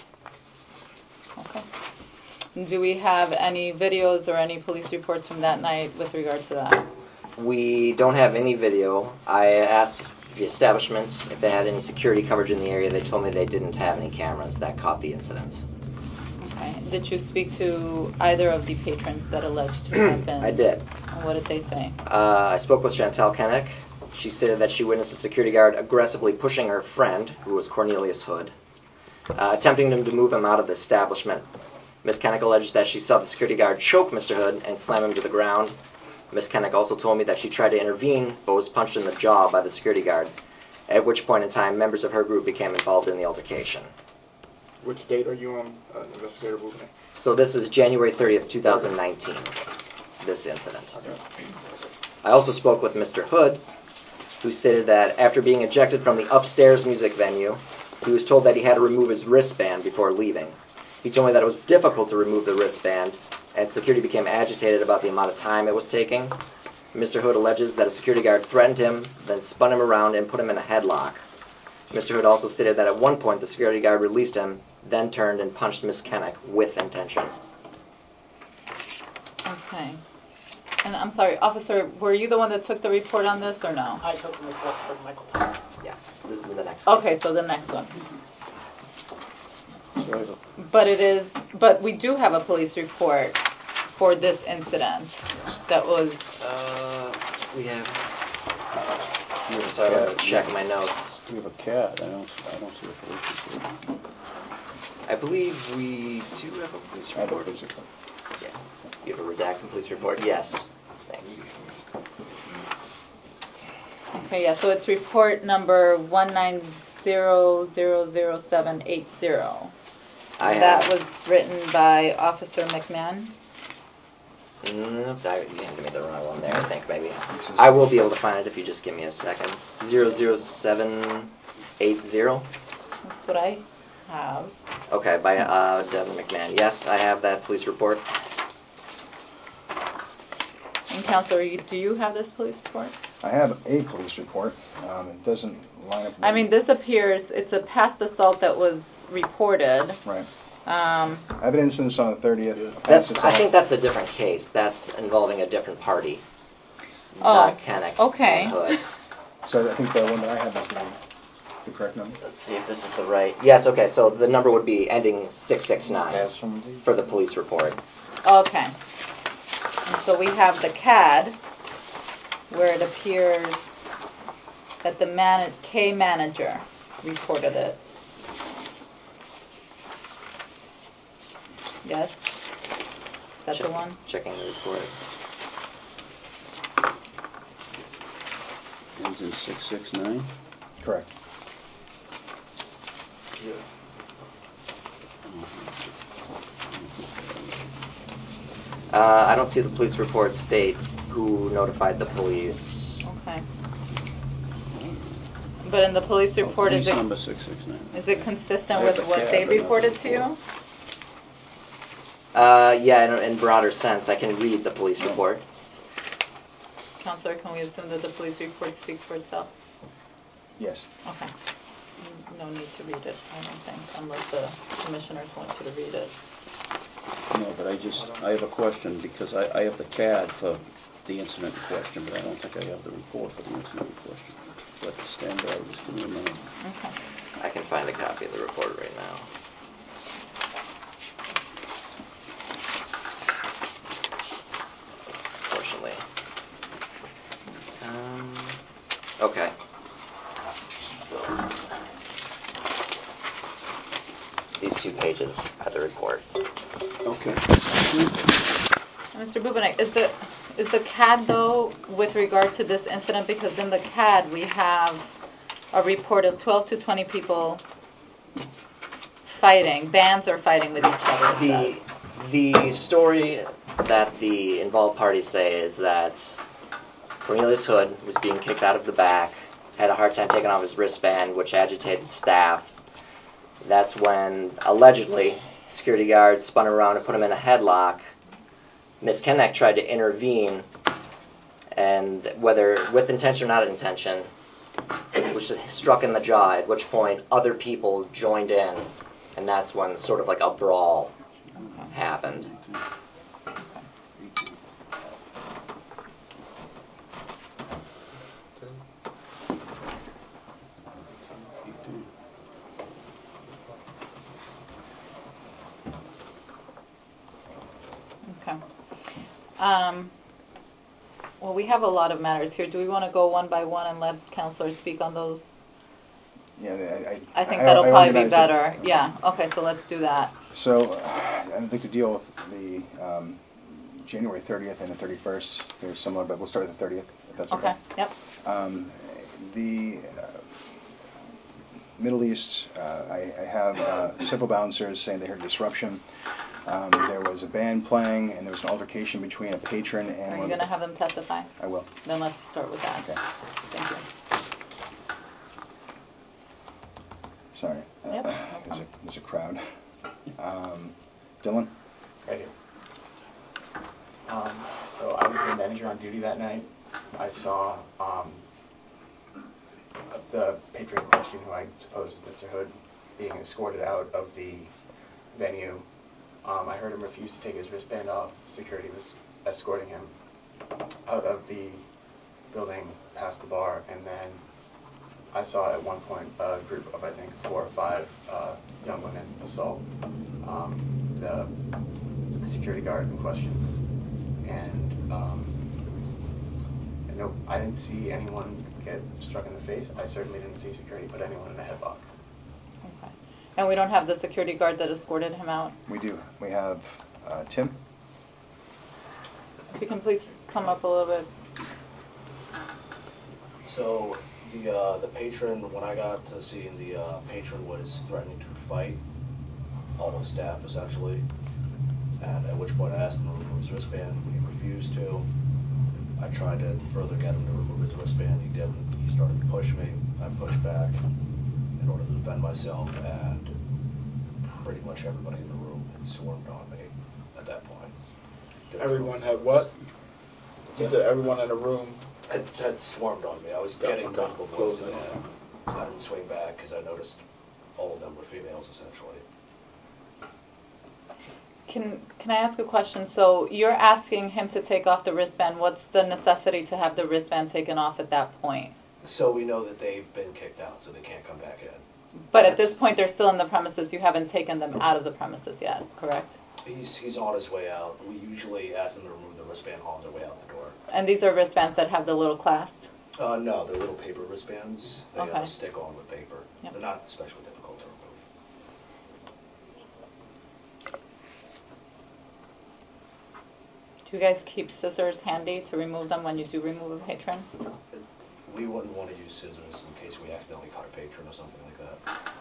Okay. Do we have any videos or any police reports from that night with regard to that? We don't have any video. I asked the establishments if they had any security coverage in the area. They told me they didn't have any cameras that caught the incident. Okay. Did you speak to either of the patrons that alleged to have been? I did. And what did they say? Uh, I spoke with Chantel Kennick. She stated that she witnessed a security guard aggressively pushing her friend, who was Cornelius Hood, uh, attempting him to move him out of the establishment. Miz Kennick alleged that she saw the security guard choke Mister Hood and slam him to the ground. Miz Kennick also told me that she tried to intervene, but was punched in the jaw by the security guard, at which point in time members of her group became involved in the altercation. Which date are you on, uh, Investigator Bouvier? So this is January thirtieth, two thousand nineteen, this incident. I also spoke with Mister Hood, who stated that after being ejected from the upstairs music venue, he was told that he had to remove his wristband before leaving. He told me that it was difficult to remove the wristband, and security became agitated about the amount of time it was taking. Mister Hood alleges that a security guard threatened him, then spun him around and put him in a headlock. Mister Hood also stated that at one point the security guard released him, then turned and punched Miss Kennick with intention. Okay. And I'm sorry, officer, were you the one that took the report on this or no? I took the report for Michael. Yeah, this is the next Okay, so the next one. So I have a- But it is, but we do have a police report for this incident that was, Uh, we have... I'm sorry, let me check my notes. We have a cat. I don't, I don't see a police report. I believe we do have a police I have a report. police report. Yeah. You have a redacted police report? Yes. Thanks. okay, yeah, so it's report number one nine zero zero zero seven eight zero. I That have... was written by Officer McMahon. Mm, I, you handed me the wrong one there, I think, maybe. I will be able to find it if you just give me a second. zero zero seven eight zero? That's what I have. Okay, by uh, Devin McMahon. Yes, I have that police report. And Counselor, you- do you have this police report? I have a police report. Um, it doesn't line up. I mean, this appears, it's a past assault that was reported. Right. Um, Evidence since on the thirtieth. a That's, past I think assault. that's a different case. That's involving a different party. Oh, Not Kennick. okay. and Hood. So I think the one that I have is the, the correct number. Let's see if this is the right... Yes, okay, so the number would be ending six six nine for the police report. okay. And so we have the C A D, where it appears that the man- K manager reported it. Yes? Is that Check- the one? Checking the report. Ends in six six nine. Correct. Uh, I don't see the police report state who notified the police. Okay. But in the police report, is Police it, number six six nine. is it consistent I with have the what C A D, they but not reported the to you? report. Uh, yeah, in, in broader sense, I can read the police report. Counselor, can we assume that the police report speaks for itself? Yes. Okay. Mm, No need to read it, I don't think, unless the commissioners want you to read it. No, but I just, I have a question because I, I have the C A D for the incident in question, but I don't think I have the report for the incident in question. So I have to stand by, just give me a minute. Okay. I can find a copy of the report right now. Fortunately. Um, okay. So, these two pages are the report. Okay. Mister Bubenik, is the, is the C A D though, with regard to this incident, because in the C A D we have a report of twelve to twenty people fighting, bands are fighting with each other. The, the story that the involved parties say is that Cornelius Hood was being kicked out of the back, had a hard time taking off his wristband, which agitated staff. That's when, allegedly, security guards spun around and put him in a headlock. Miss Kennick tried to intervene, and whether with intention or not intention, which struck in the jaw, at which point other people joined in, and that's when sort of like a brawl happened. Okay. Um, well, we have a lot of matters here. Do we want to go one by one and let counselors speak on those? Yeah, I, I, I think I- that'll I probably be organized it. better. Yeah, okay, so let's do that. So, uh, I think to deal with the um, January thirtieth and the thirty-first, they're similar, but we'll start with the thirtieth, if that's okay. Okay, yep. Um, the uh, Middle East, uh, I, I have uh, several bouncers saying they heard disruption. Um, there was a band playing, and there was an altercation between a patron and Are one you of going the- to have them testify? I will. Then let's start with that. Okay. Thank you. Sorry. Yep, no there's, problem. a, there's a crowd. Um, Dylan? Right here. Um, so I was the manager on duty that night. I saw um, the patron in question, who I suppose is Mister Hood, being escorted out of the venue. Um, I heard him refuse to take his wristband off. Security was escorting him out of the building past the bar, and then I saw at one point a group of, I think, four or five uh, young women assault um, the security guard in question. And um, no, I didn't see anyone get struck in the face. I certainly didn't see security put anyone in a headlock. Okay. And we don't have the security guard that escorted him out? We do. We have uh, Tim. If you can please come up a little bit. So the uh, the patron, when I got to the scene, the uh, patron was threatening to fight all the staff essentially. And at which point I asked him to remove his wristband. He refused to. I tried to further get him to remove his wristband. He didn't. He started to push me. I pushed back in order to defend myself, and pretty much everybody in the room had swarmed on me at that point. Everyone had what? You said everyone in the room had, had swarmed on me. I was Yeah, getting okay. multiple blows in Closing the head. So I didn't swing back because I noticed all of them were females essentially. Can can I ask a question? So you're asking him to take off the wristband. What's the necessity to have the wristband taken off at that point? So we know that they've been kicked out, so they can't come back in. But at this point, they're still in the premises. You haven't taken them out of the premises yet, correct? He's he's on his way out. We usually ask them to remove the wristband on their way out the door. And these are wristbands that have the little clasp? Uh, no, they're little paper wristbands. They Okay. have a stick on with paper. Yep. They're not especially difficult to remove. Do you guys keep scissors handy to remove them when you do remove a patron? We wouldn't want to use scissors in case we accidentally cut a patron or something like that.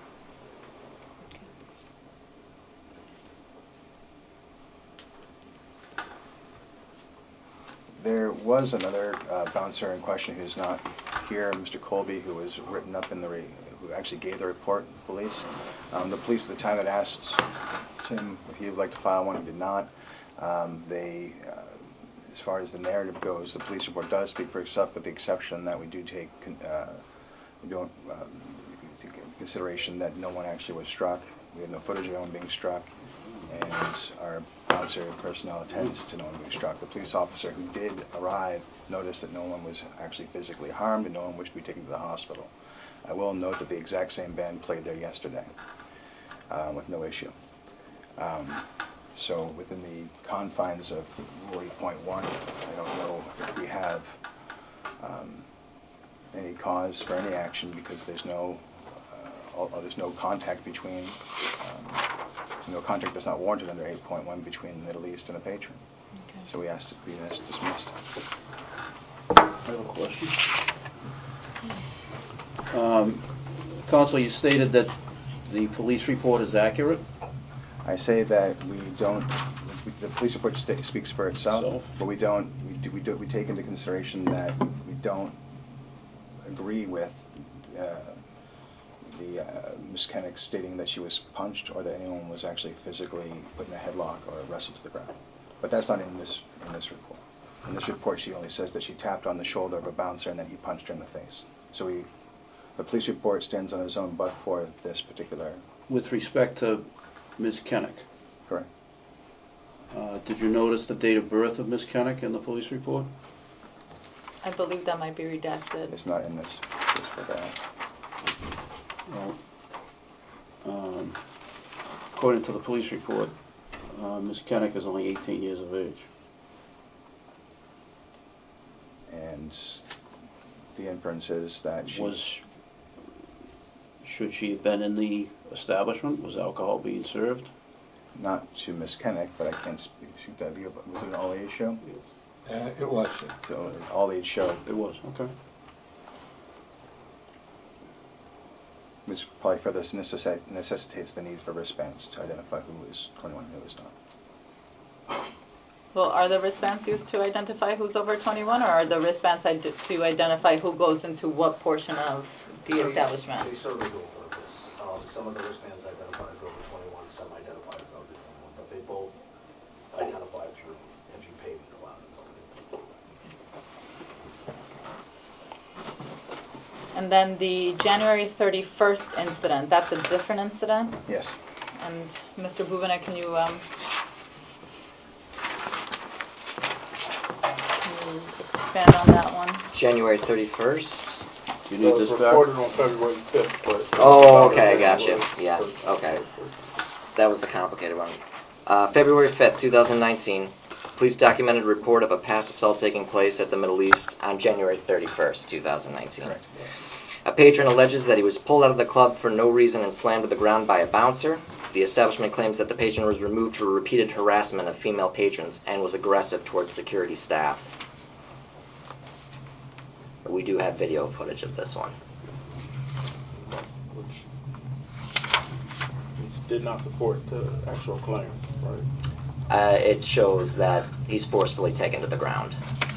There was another uh, bouncer in question who's not here, Mister Colby, who was written up in the re- who actually gave the report to the police. Um, the police at the time had asked Tim if he would like to file one. He did not. Um, they, uh, as far as the narrative goes, the police report does speak for itself, with the exception that we do take con- uh, we don't um, take into consideration that no one actually was struck. We have no footage of anyone being struck, and our bouncer personnel attends to no one being struck. The police officer who did arrive noticed that no one was actually physically harmed and no one wished to be taken to the hospital. I will note that the exact same band played there yesterday uh, with no issue. Um, so within the confines of Rule eight point one, I don't know if we have um, any cause for any action because there's no uh, all, there's no contact between um, no contact that's not warranted under eight point one between the Middle East and a patron. Okay. So we asked it to be dismissed. I have a question. Um, Counsel, you stated that the police report is accurate. I say that we don't. We, the police report sta- speaks for itself, but we don't. We do, we do. We take into consideration that we don't agree with uh, the uh, Miz Kennick stating that she was punched or that anyone was actually physically put in a headlock or wrestled to the ground. But that's not in this in this report. In this report, she only says that she tapped on the shoulder of a bouncer and then he punched her in the face. So we, the police report stands on its own, but for this particular. With respect to Miz Kennick. Correct. Uh, did you notice the date of birth of Miz Kennick in the police report? I believe that might be redacted. It's not in this. this report. Well, um, according to the police report, uh, Miz Kennick is only eighteen years of age. And the inference is that she was. Should she have been in the establishment? Was alcohol being served? Not to Miss Kennick, but I can't speak to that. Was it an all-age show? Uh, it was. So an all-age show. It was, okay. which probably further necessi- necessitates the need for wristbands to identify who is twenty-one and who is not. Well, are the wristbands used to identify who's over twenty-one, or are the wristbands id- to identify who goes into what portion of the They- establishment? They serve a dual purpose. Um, some of the wristbands identify who's over twenty-one, some identify who's over twenty-one, but they both identify through if you pay to allow them. And then the January thirty-first incident, that's a different incident? Yes. And Mister Bubina, can you, um, can you expand on that one? January thirty-first. You It was reported on February fifth, but... Oh, okay, gotcha. Yeah, okay. That was the complicated one. Uh, February fifth, twenty nineteen, police documented a report of a past assault taking place at the Middle East on January thirty-first, twenty nineteen. Correct. A patron alleges that he was pulled out of the club for no reason and slammed to the ground by a bouncer. The establishment claims that the patron was removed for repeated harassment of female patrons and was aggressive towards security staff. We do have video footage of this one. Which did not support the actual claim, right? Uh, it shows that he's forcefully taken to the ground.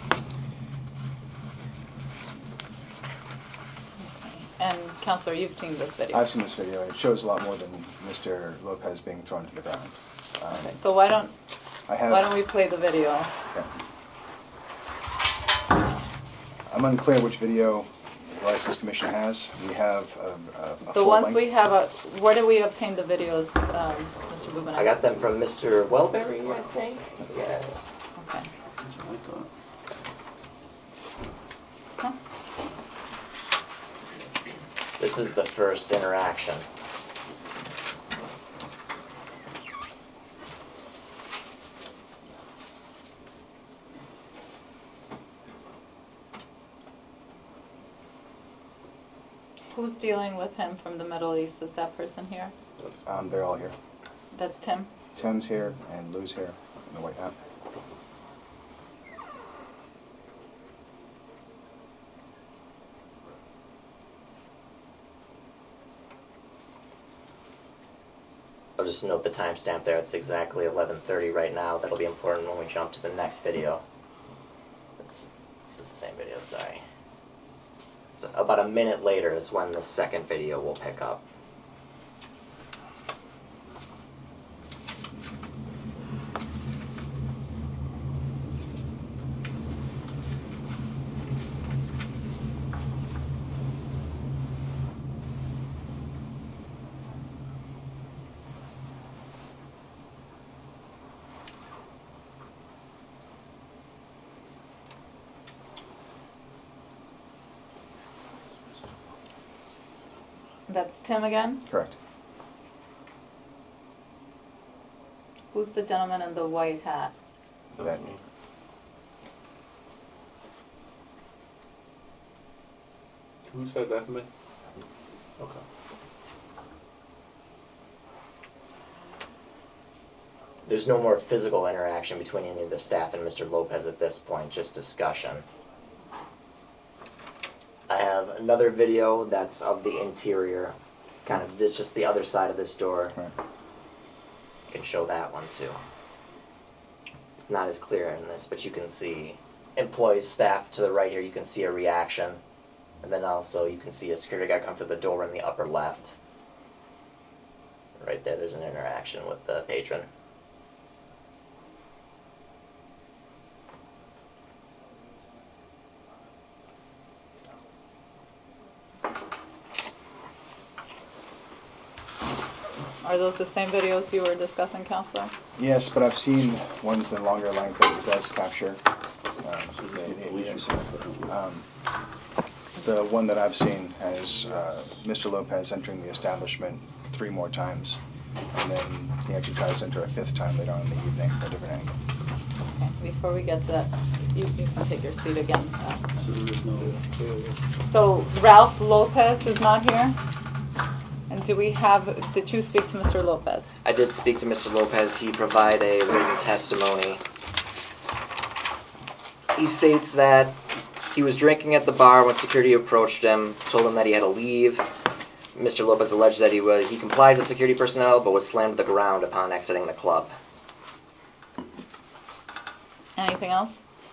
And Counselor, you've seen this video. I've seen this video. It shows a lot more than Mister Lopez being thrown to the ground. Um, Okay, so why don't, I have, why don't we play the video? Okay. I'm unclear which video the License Commission has. We have a, a, a The full ones length. we have, uh, where do we obtain the videos, um, Mister Bubina? I got them from Mister Welberry, I think. Yes. Okay. Huh? This is the first interaction. Who's dealing with him from the Middle East? Is that person here? Um, they're all here. That's Tim? Tim's here and Lou's here in the white hat. I'll just note the timestamp there. It's exactly eleven thirty right now. That'll be important when we jump to the next video. It's, this is the same video, sorry. So about a minute later is when the second video will pick up. That's Tim again? Correct. Who's the gentleman in the white hat? That, Who said that's me? Okay. There's no more physical interaction between any of the staff and Mister Lopez at this point, just discussion. I have another video that's of the interior, kind of, it's just the other side of this door. Right. I can show that one too. It's not as clear in this, but you can see employees, staff to the right here, you can see a reaction. And then also you can see a security guard come through the door in the upper left. Right there, there's an interaction with the patron. Are those the same videos you were discussing, Counselor? yes, but I've seen ones in longer length that does capture um, the, the images. Um, the one that I've seen has uh, Mister Lopez entering the establishment three more times, and then he actually tries to enter a fifth time later on in the evening from a different angle. Okay, before we get to that, you, you can take your seat again. Uh, so Ralph Lopez is not here? And do we have, did you speak to Mister Lopez? I did speak to Mister Lopez. He provided a written testimony. He states that he was drinking at the bar when security approached him, told him that he had to leave. Mister Lopez alleged that he was he complied with security personnel, but was slammed to the ground upon exiting the club. Anything else?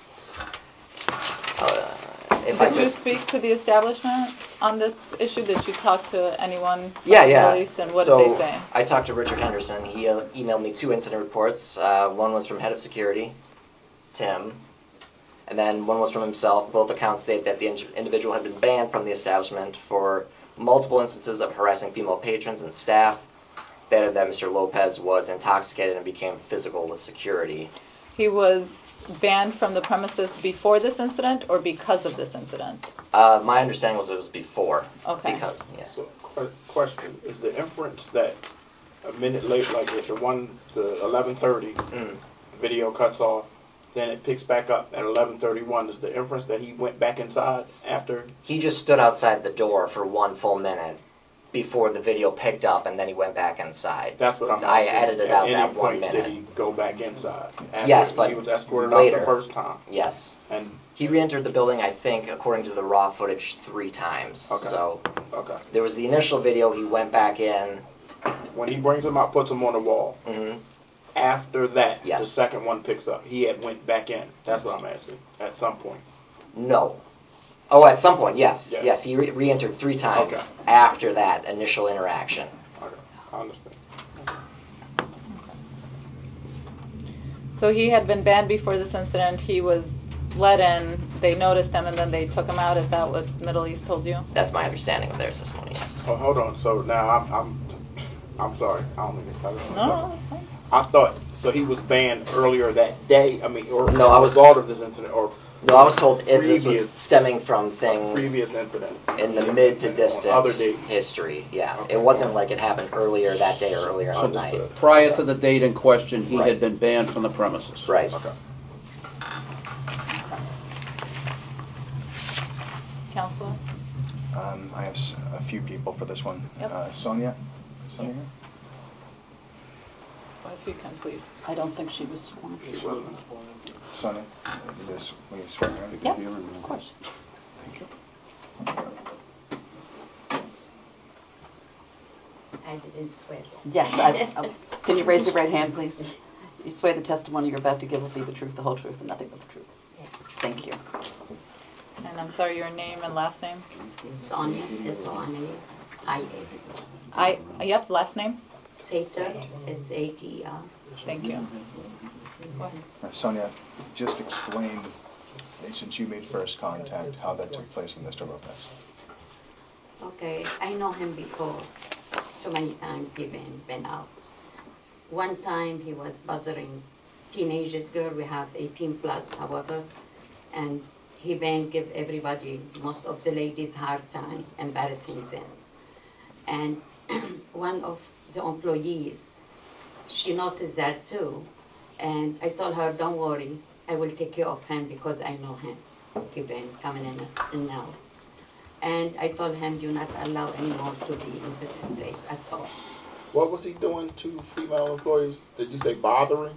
Uh, if I Did you could, speak to the establishment on this issue? Did you talk to anyone from yeah, the yeah. police, and what so did they say? I talked to Richard Henderson. He uh, emailed me two incident reports. Uh, one was from head of security, Tim, and then one was from himself. Both accounts state that the in- individual had been banned from the establishment for multiple instances of harassing female patrons and staff. That, that Mister Lopez was intoxicated and became physical with security. He was banned from the premises before this incident or because of this incident? Uh, my understanding was it was before. Okay. Because, yeah. So, qu- question, is the inference that a minute later, like if the one, the eleven thirty Mm. video cuts off, then it picks back up at eleven thirty-one, is the inference that he went back inside after? He just stood outside the door for one full minute before the video picked up, and then he went back inside. That's what I'm So I asking. edited At out any that one point minute. Did he go back inside? After Yes, but he was escorted later. out the first time. Yes. And He re-entered the building, I think, according to the raw footage, three times. Okay. So okay, there was the initial video. He went back in. when he brings him out, puts him on the wall. Mm-hmm. After that, Yes. the second one picks up. He had went back in. That's what I'm asking. At some point. No. Oh, at some point, yes. Yes. Yes, he re- re-entered three times Okay. after that initial interaction. Okay, I understand. So he had been banned before this incident. He was let in. They noticed him, and then they took him out. Is that what Middle East told you? That's my understanding of their testimony, yes. Oh, hold on. So now I'm, I'm, I'm sorry. I don't mean to cut it off. No, that's fine. I thought so. He was banned earlier that day. I mean, or No, I was- as a result of this incident, or No, I was told it, this was Previous- stemming from things previous incident in the mid to On distant other days. history. Yeah, Okay. it wasn't like it happened earlier that day or earlier in the night. Understood. Prior to the date in question, he Right. had been banned from the premises. Right. Okay. Counselor? Um, I have s- a few people for this one. Yep. Uh, Sonia? Sonia here? Well, if you can, please. I don't think she was sworn. He wasn't. Sonia, this, will you swear her in? Yep, of course. Thank you. I didn't swear. Yes, I, oh, can you raise your right hand, please? You swear the testimony you're about to give will be the truth, the whole truth, and nothing but the truth. Yes. Thank you. And I'm sorry, your name and last name? Sonia, S O N A I A. I, yep, last name? Sater, S A T E R. Thank you. Uh, Sonia, just explain, uh, since you made first contact, how that took place with Mister Lopez. Okay, I know him before. So many times he been, been out. One time he was bothering teenagers girl. We have eighteen plus, however, and he been give everybody, most of the ladies, hard time, embarrassing them. And one of the employees, she noticed that too, and I told her, don't worry, I will take care of him because I know him. He been coming in and out. And I told him, do not allow anymore to be in this place at all. What was he doing to female employees? Did you say bothering?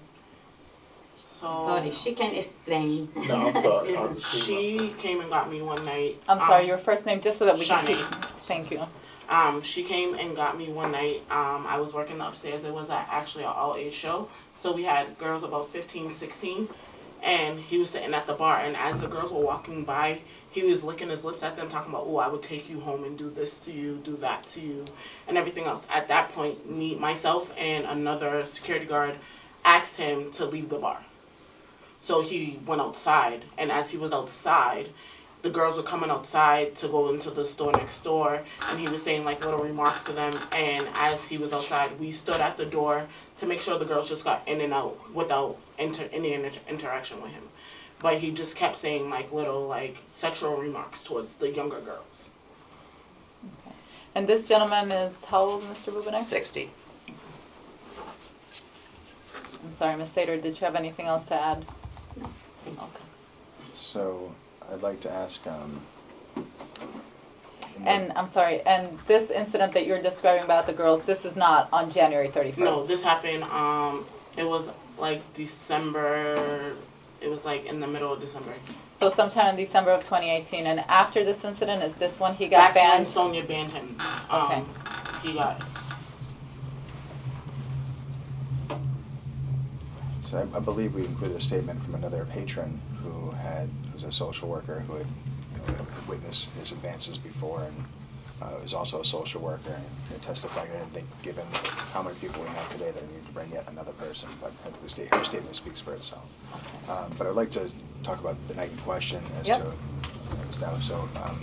So Sorry, she can explain. No, I'm sorry. I'm- she came and got me one night. I'm sorry, um, your first name, just so that we can Shanae. keep. Thank you. Um, she came and got me one night. Um, I was working upstairs. It was a, actually an all-age show. So we had girls about fifteen, sixteen. And he was sitting at the bar. And as the girls were walking by, he was licking his lips at them, talking about, oh, I would take you home and do this to you, do that to you, and everything else. At that point, me, myself, and another security guard asked him to leave the bar. So he went outside. And as he was outside, the girls were coming outside to go into the store next door, and he was saying like little remarks to them. And as he was outside, we stood at the door to make sure the girls just got in and out without inter- any inter- interaction with him. But he just kept saying like little like sexual remarks towards the younger girls. Okay. And this gentleman is how old, Mister Bubenek? sixty. I'm sorry, Miz Sater, did you have anything else to add? No. Okay. So, I'd like to ask, um... in And the- I'm sorry, and this incident that you're describing about the girls, this is not on January thirty-first? No, this happened, um, it was like December It was like in the middle of December. So sometime in December of twenty eighteen, and after this incident, is this when he got That's banned? when Sonia banned him. Um, Okay. He got. So I, I believe we included a statement from another patron who had, who's a social worker who had, you know, witnessed his advances before, and uh, was also a social worker and testified. I didn't think, given how many people we have today, that we need to bring yet another person. But I think the state, her statement speaks for itself. Um, but I'd like to talk about the night in question as Yep. to as now. So, um,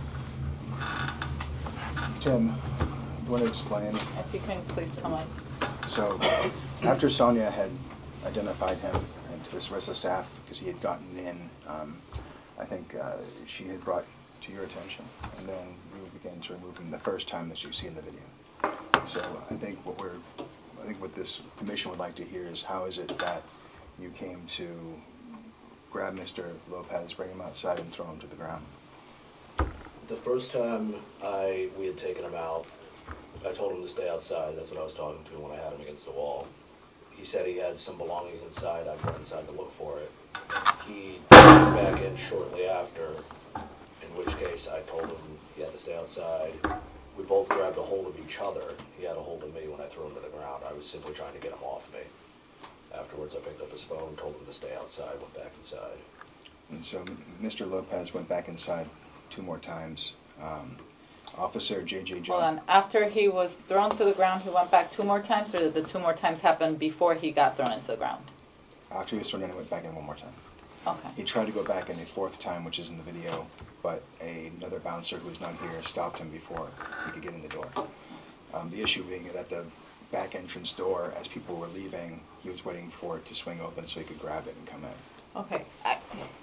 Tim, do you want to explain? If you can please come up. So, after Sonia had identified him and to the Sarissa staff, because he had gotten in, um, I think uh, she had brought to your attention, and then you began to remove him the first time that you see in the video. So, I think what we're, I think what this commission would like to hear is how is it that you came to grab Mister Lopez, bring him outside, and throw him to the ground? The first time I we had taken him out, I told him to stay outside. That's what I was talking to him when I had him against the wall. He said he had some belongings inside. I went inside to look for it. He came back in shortly after, in which case I told him he had to stay outside. We both grabbed a hold of each other. He had a hold of me when I threw him to the ground. I was simply trying to get him off me. Afterwards, I picked up his phone, told him to stay outside, went back inside. And so Mister Lopez went back inside two more times. Um, Officer J J Jones. Hold on. After he was thrown to the ground, he went back two more times, or did the two more times happen before he got thrown into the ground? After he was thrown in, he went back in one more time. Okay. He tried to go back in a fourth time, which is in the video, but a, another bouncer who was not here stopped him before he could get in the door. Um, the issue being that the back entrance door, as people were leaving, he was waiting for it to swing open so he could grab it and come in. Okay. I,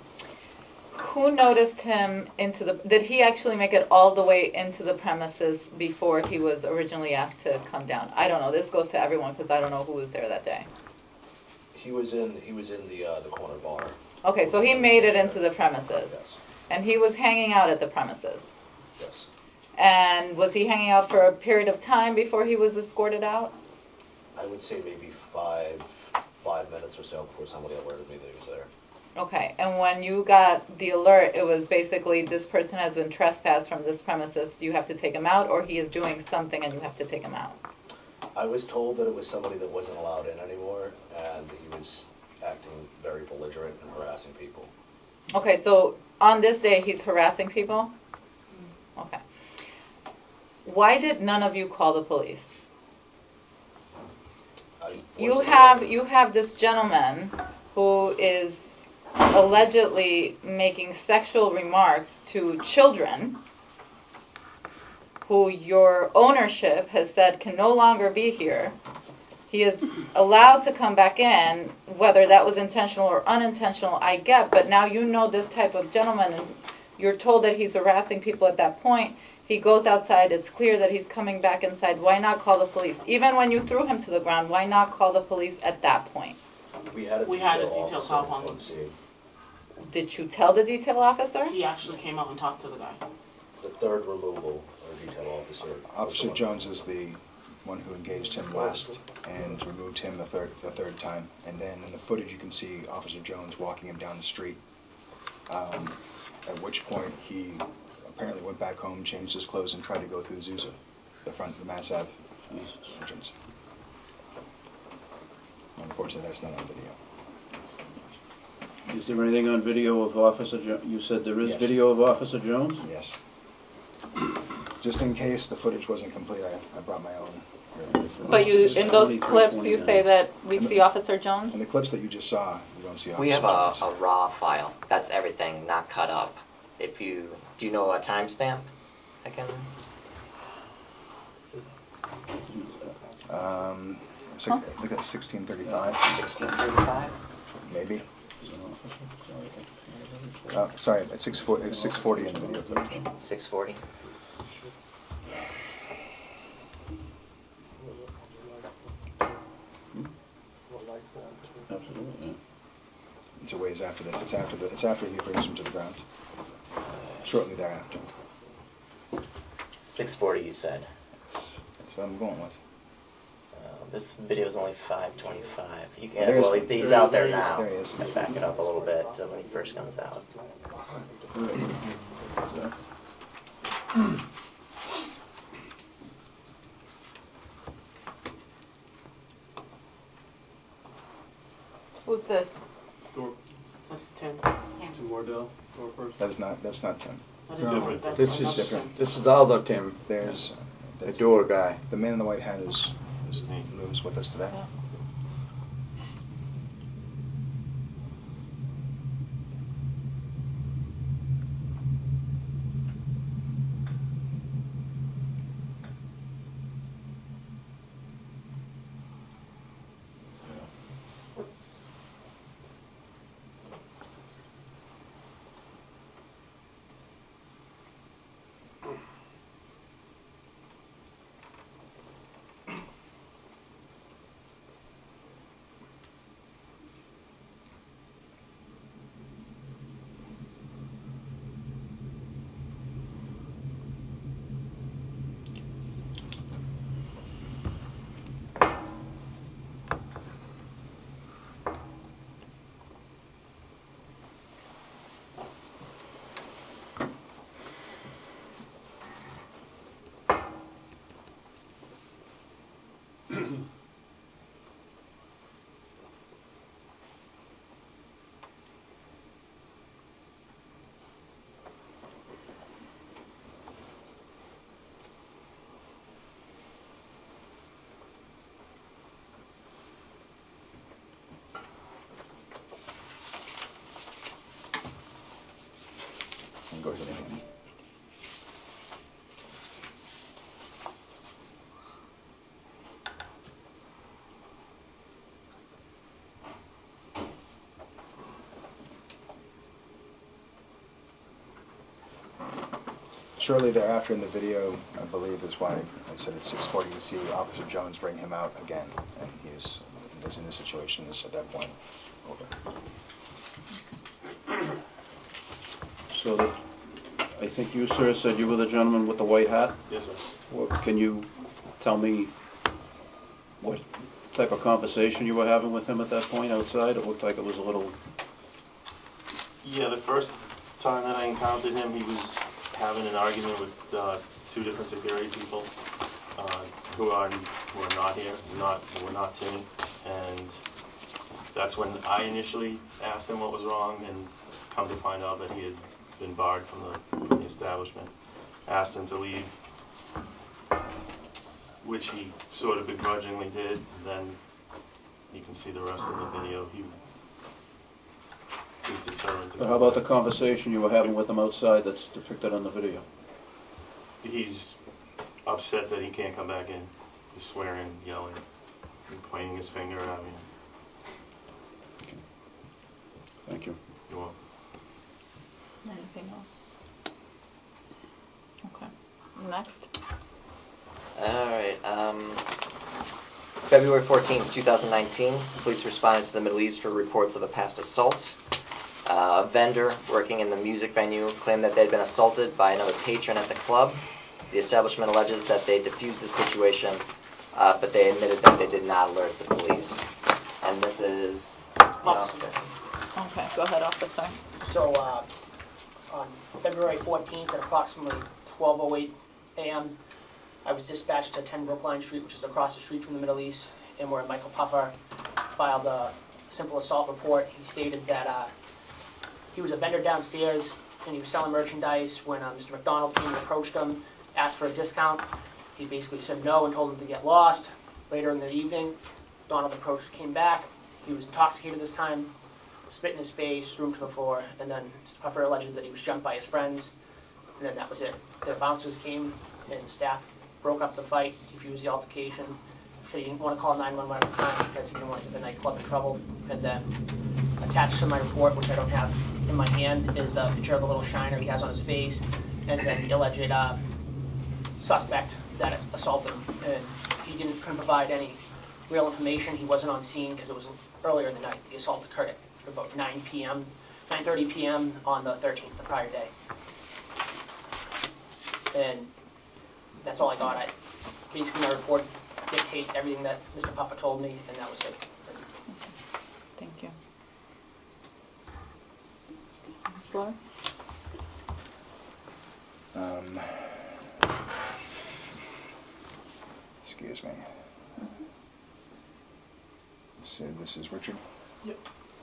who noticed him into the... Did he actually make it all the way into the premises before he was originally asked to come down? I don't know. This goes to everyone because I don't know who was there that day. He was in he was in the uh, the corner bar. Okay, so he made it into the premises. Yes. And he was hanging out at the premises. Yes. And was he hanging out for a period of time before he was escorted out? I would say maybe five five minutes or so before somebody alerted me that he was there. Okay, and when you got the alert, it was basically this person has been trespassed from this premises, you have to take him out, or he is doing something and you have to take him out? I was told that it was somebody that wasn't allowed in anymore, and he was acting very belligerent and harassing people. Okay, so on this day he's harassing people? Okay. Why did none of you call the police? I You wasn't have aware. you have this gentleman who is allegedly making sexual remarks to children who your ownership has said can no longer be here. He is allowed to come back in, whether that was intentional or unintentional, I get, but now you know this type of gentleman and you're told that he's harassing people at that point. He goes outside, it's clear that he's coming back inside. Why not call the police? Even when you threw him to the ground, why not call the police at that point? We had a We had a detail detail officer call on on scene. Did you tell the detail officer? He actually came out and talked to the guy. The third removal, or detail officer. was the Officer one- Jones is the one who engaged him last and removed him the third the third time. And then in the footage you can see Officer Jones walking him down the street, um, at which point he apparently went back home, changed his clothes, and tried to go through the Zusa, the front of the Mass Ave entrance. Unfortunately, that's not on video. Is there anything on video of Officer Jo- you said there is Yes. video of Officer Jones? Yes. Just in case the footage wasn't complete, I, I brought my own. But you, in those clips, you say that we see Officer Jones? In the clips that you just saw, you don't see Officer We have a, Jones. a raw file. That's everything, not cut up. If you do you know a timestamp? I can. Um, so, look at sixteen thirty-five. Sixteen thirty-five. Maybe. Uh, sorry, at six forty. It's six forty in the video clip. Six forty. Absolutely, yeah. It's a ways after this. It's after the. It's after he brings him to the ground. Shortly thereafter. Six forty, you said. That's, that's what I'm going with. Um, this video is only five twenty-five. You can, There's- well, he's there- out there there- now. there he is. Let's back it up a little bit to when he first comes out. Who's this? That's Tim. Tim Wardell, door person. That's not, that's not Tim. That is No, different. That's this another is Tim. this is the other Tim, There's, the there's door guy. the man in the white hat is, is who's with us today. And go to the end. Shortly thereafter in the video, I believe is why I said at six forty you see Officer Jones bring him out again, and he's, he's in the situation is at that point over. So that, I think you, sir, said you were the gentleman with the white hat? Yes, sir. What, can you tell me what type of conversation you were having with him at that point outside? It looked like it was a little... Yeah, the first time that I encountered him, he was having an argument with uh, two different security people uh, who are who are not here, not who were not Timmy, and that's when I initially asked him what was wrong, and come to find out that he had been barred from the, from the establishment. Asked him to leave, which he sort of begrudgingly did. And then you can see the rest of the video. He was determined to But how about the conversation you were having with him outside that's depicted on the video? He's upset that he can't come back in. He's swearing, yelling, and pointing his finger at me. Thank you. You're welcome. Anything else? Okay. Next. Alright, um, February fourteenth, two thousand nineteen, police responded to the Middle East for reports of a past assault. Uh, a vendor working in the music venue claimed that they had been assaulted by another patron at the club. The establishment alleges that they diffused the situation, uh, but they admitted that they did not alert the police. And this is... Officer. Okay, go ahead, officer. So, uh, on February fourteenth at approximately twelve oh eight a m, I was dispatched to ten Brookline Street, which is across the street from the Middle East, and where Michael Puffer filed a simple assault report. He stated that uh, he was a vendor downstairs, and he was selling merchandise when uh, Mister McDonald came and approached him, asked for a discount. He basically said no and told him to get lost. Later in the evening, Donald approached, came back. He was intoxicated this time, spit in his face, threw him to the floor, and then Mister Puffer alleged that he was jumped by his friends, and then that was it. The bouncers came, and staff broke up the fight, defused the altercation, said he didn't want to call nine one one at the time because he didn't want to get the nightclub in trouble, and then attached to my report, which I don't have in my hand, is a picture of the little shiner he has on his face, and then the alleged uh, suspect that assaulted him, and he didn't couldn't provide any real information. He wasn't on scene because it was earlier in the night. The assault occurred at about nine p m, nine thirty p m on the thirteenth, the prior day. And that's all I got. I, basically, my report dictate everything that Mister Puffer told me, and that was it. Thank you. Floor? Um, excuse me. So this is Richard. Yep.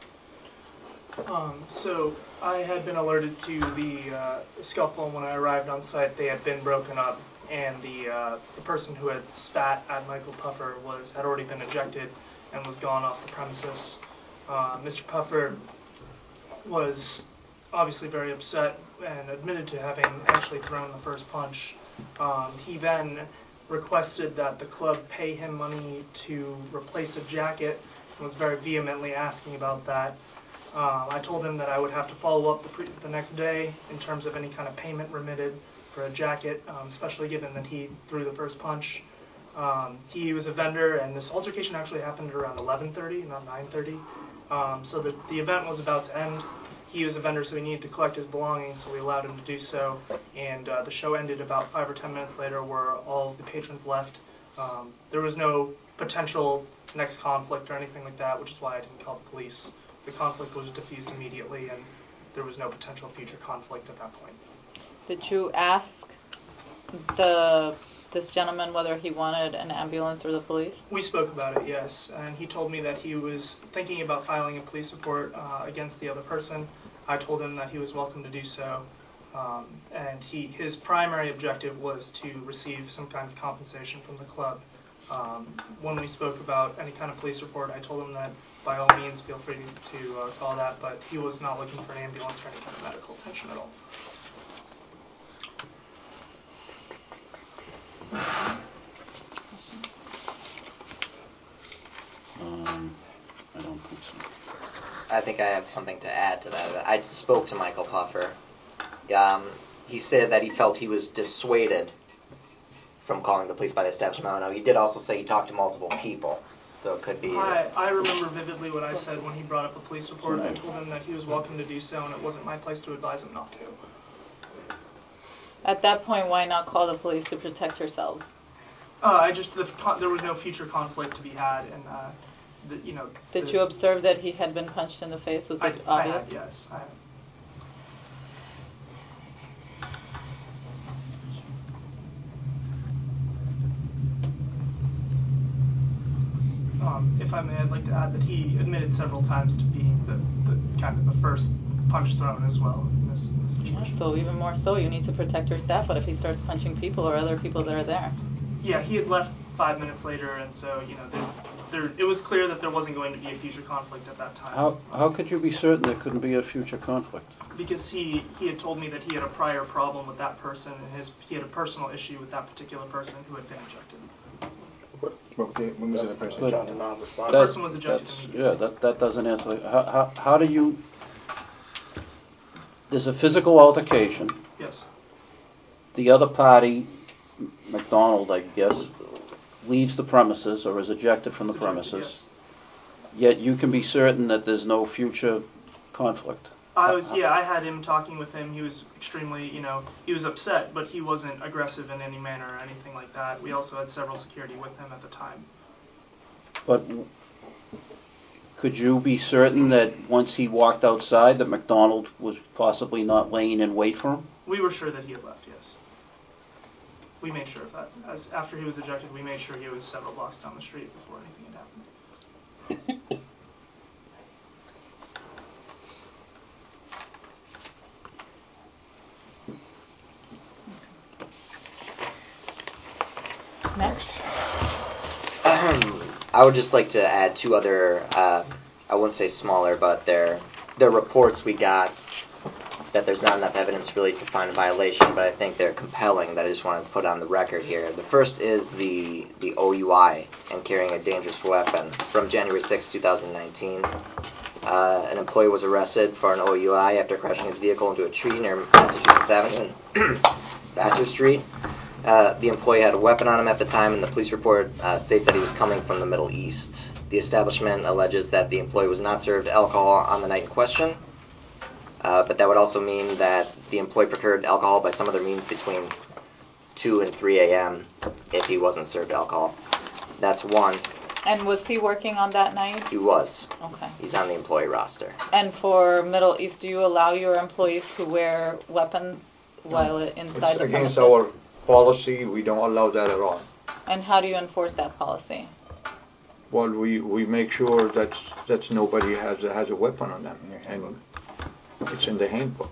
Um, so I had been alerted to the uh, scuffle, and when I arrived on site, they had been broken up, and the uh, the person who had spat at Michael Puffer was had already been ejected and was gone off the premises. Uh, Mister Puffer was obviously very upset and admitted to having actually thrown the first punch. Um, he then requested that the club pay him money to replace a jacket and was very vehemently asking about that. Um, I told him that I would have to follow up the, pre- the next day in terms of any kind of payment remitted for a jacket, um, especially given that he threw the first punch. Um, he was a vendor, and this altercation actually happened at around eleven thirty, not nine thirty. Um, so the, the event was about to end. He was a vendor, so he needed to collect his belongings, so we allowed him to do so. And uh, the show ended about five or ten minutes later, where all of the patrons left. Um, there was no potential next conflict or anything like that, which is why I didn't call the police. The conflict was diffused immediately, and there was no potential future conflict at that point. Did you ask the this gentleman whether he wanted an ambulance or the police? We spoke about it, yes, and he told me that he was thinking about filing a police report uh, against the other person. I told him that he was welcome to do so, um, and he his primary objective was to receive some kind of compensation from the club. Um, when we spoke about any kind of police report, I told him that by all means feel free to, to uh, call that, but he was not looking for an ambulance or any kind of medical attention at all. Um, I don't think so. I think I have something to add to that. I spoke to Michael Puffer. Um, he said that he felt he was dissuaded from calling the police by the establishment. Now, he did also say he talked to multiple people, so it could be... I, I remember vividly what I said when he brought up a police report. I told him that he was welcome to do so, and it wasn't my place to advise him not to. At that point, why not call the police to protect yourselves? Uh, I just the, there was no future conflict to be had, and uh, the, you know. Did the, you observe that he had been punched in the face? Was I, it I obvious? had, yes. I had. Um, if I may, I'd like to add that he admitted several times to being the, the kind of the first punch thrown as well in this, in this situation. Yeah, so even more so, you need to protect your staff. What if he starts punching people or other people that are there? Yeah, he had left five minutes later, and so, you know, there, there, it was clear that there wasn't going to be a future conflict at that time. How how could you be certain there couldn't be a future conflict? Because he, he had told me that he had a prior problem with that person, and his he had a personal issue with that particular person who had been ejected. What, the, when was the other person? But The that- person was ejected that's- immediately. Yeah, that, that doesn't answer. How, how, how do you... There's a physical altercation. Yes. The other party, McDonald, I guess, leaves the premises or is ejected from the Ejected, premises. yes. Yet you can be certain that there's no future conflict. I was, yeah, I had him talking with him. He was extremely, you know, he was upset, but he wasn't aggressive in any manner or anything like that. We also had several security with him at the time. But could you be certain that once he walked outside that McDonald was possibly not laying in wait for him? We were sure that he had left, yes. We made sure of that. As after he was ejected, we made sure he was several blocks down the street before anything had happened. Next. I would just like to add two other, uh, I wouldn't say smaller, but they're, they're reports we got that there's not enough evidence really to find a violation, but I think they're compelling that I just wanted to put on the record here. The first is the, the O U I and carrying a dangerous weapon from January sixth, twenty nineteen. Uh, an employee was arrested for an O U I after crashing his vehicle into a tree near Massachusetts Avenue and Vassar Street. Uh, the employee had a weapon on him at the time, and the police report uh, states that he was coming from the Middle East. The establishment alleges that the employee was not served alcohol on the night in question, uh, but that would also mean that the employee procured alcohol by some other means between two and three a.m. if he wasn't served alcohol. That's one. And was he working on that night? He was. Okay. He's on the employee roster. And for Middle East, do you allow your employees to wear weapons while inside It's the against premises? our policy. We don't allow that at all. And how do you enforce that policy? Well, we, we make sure that that nobody has a, has a weapon on them, and it's in the handbook.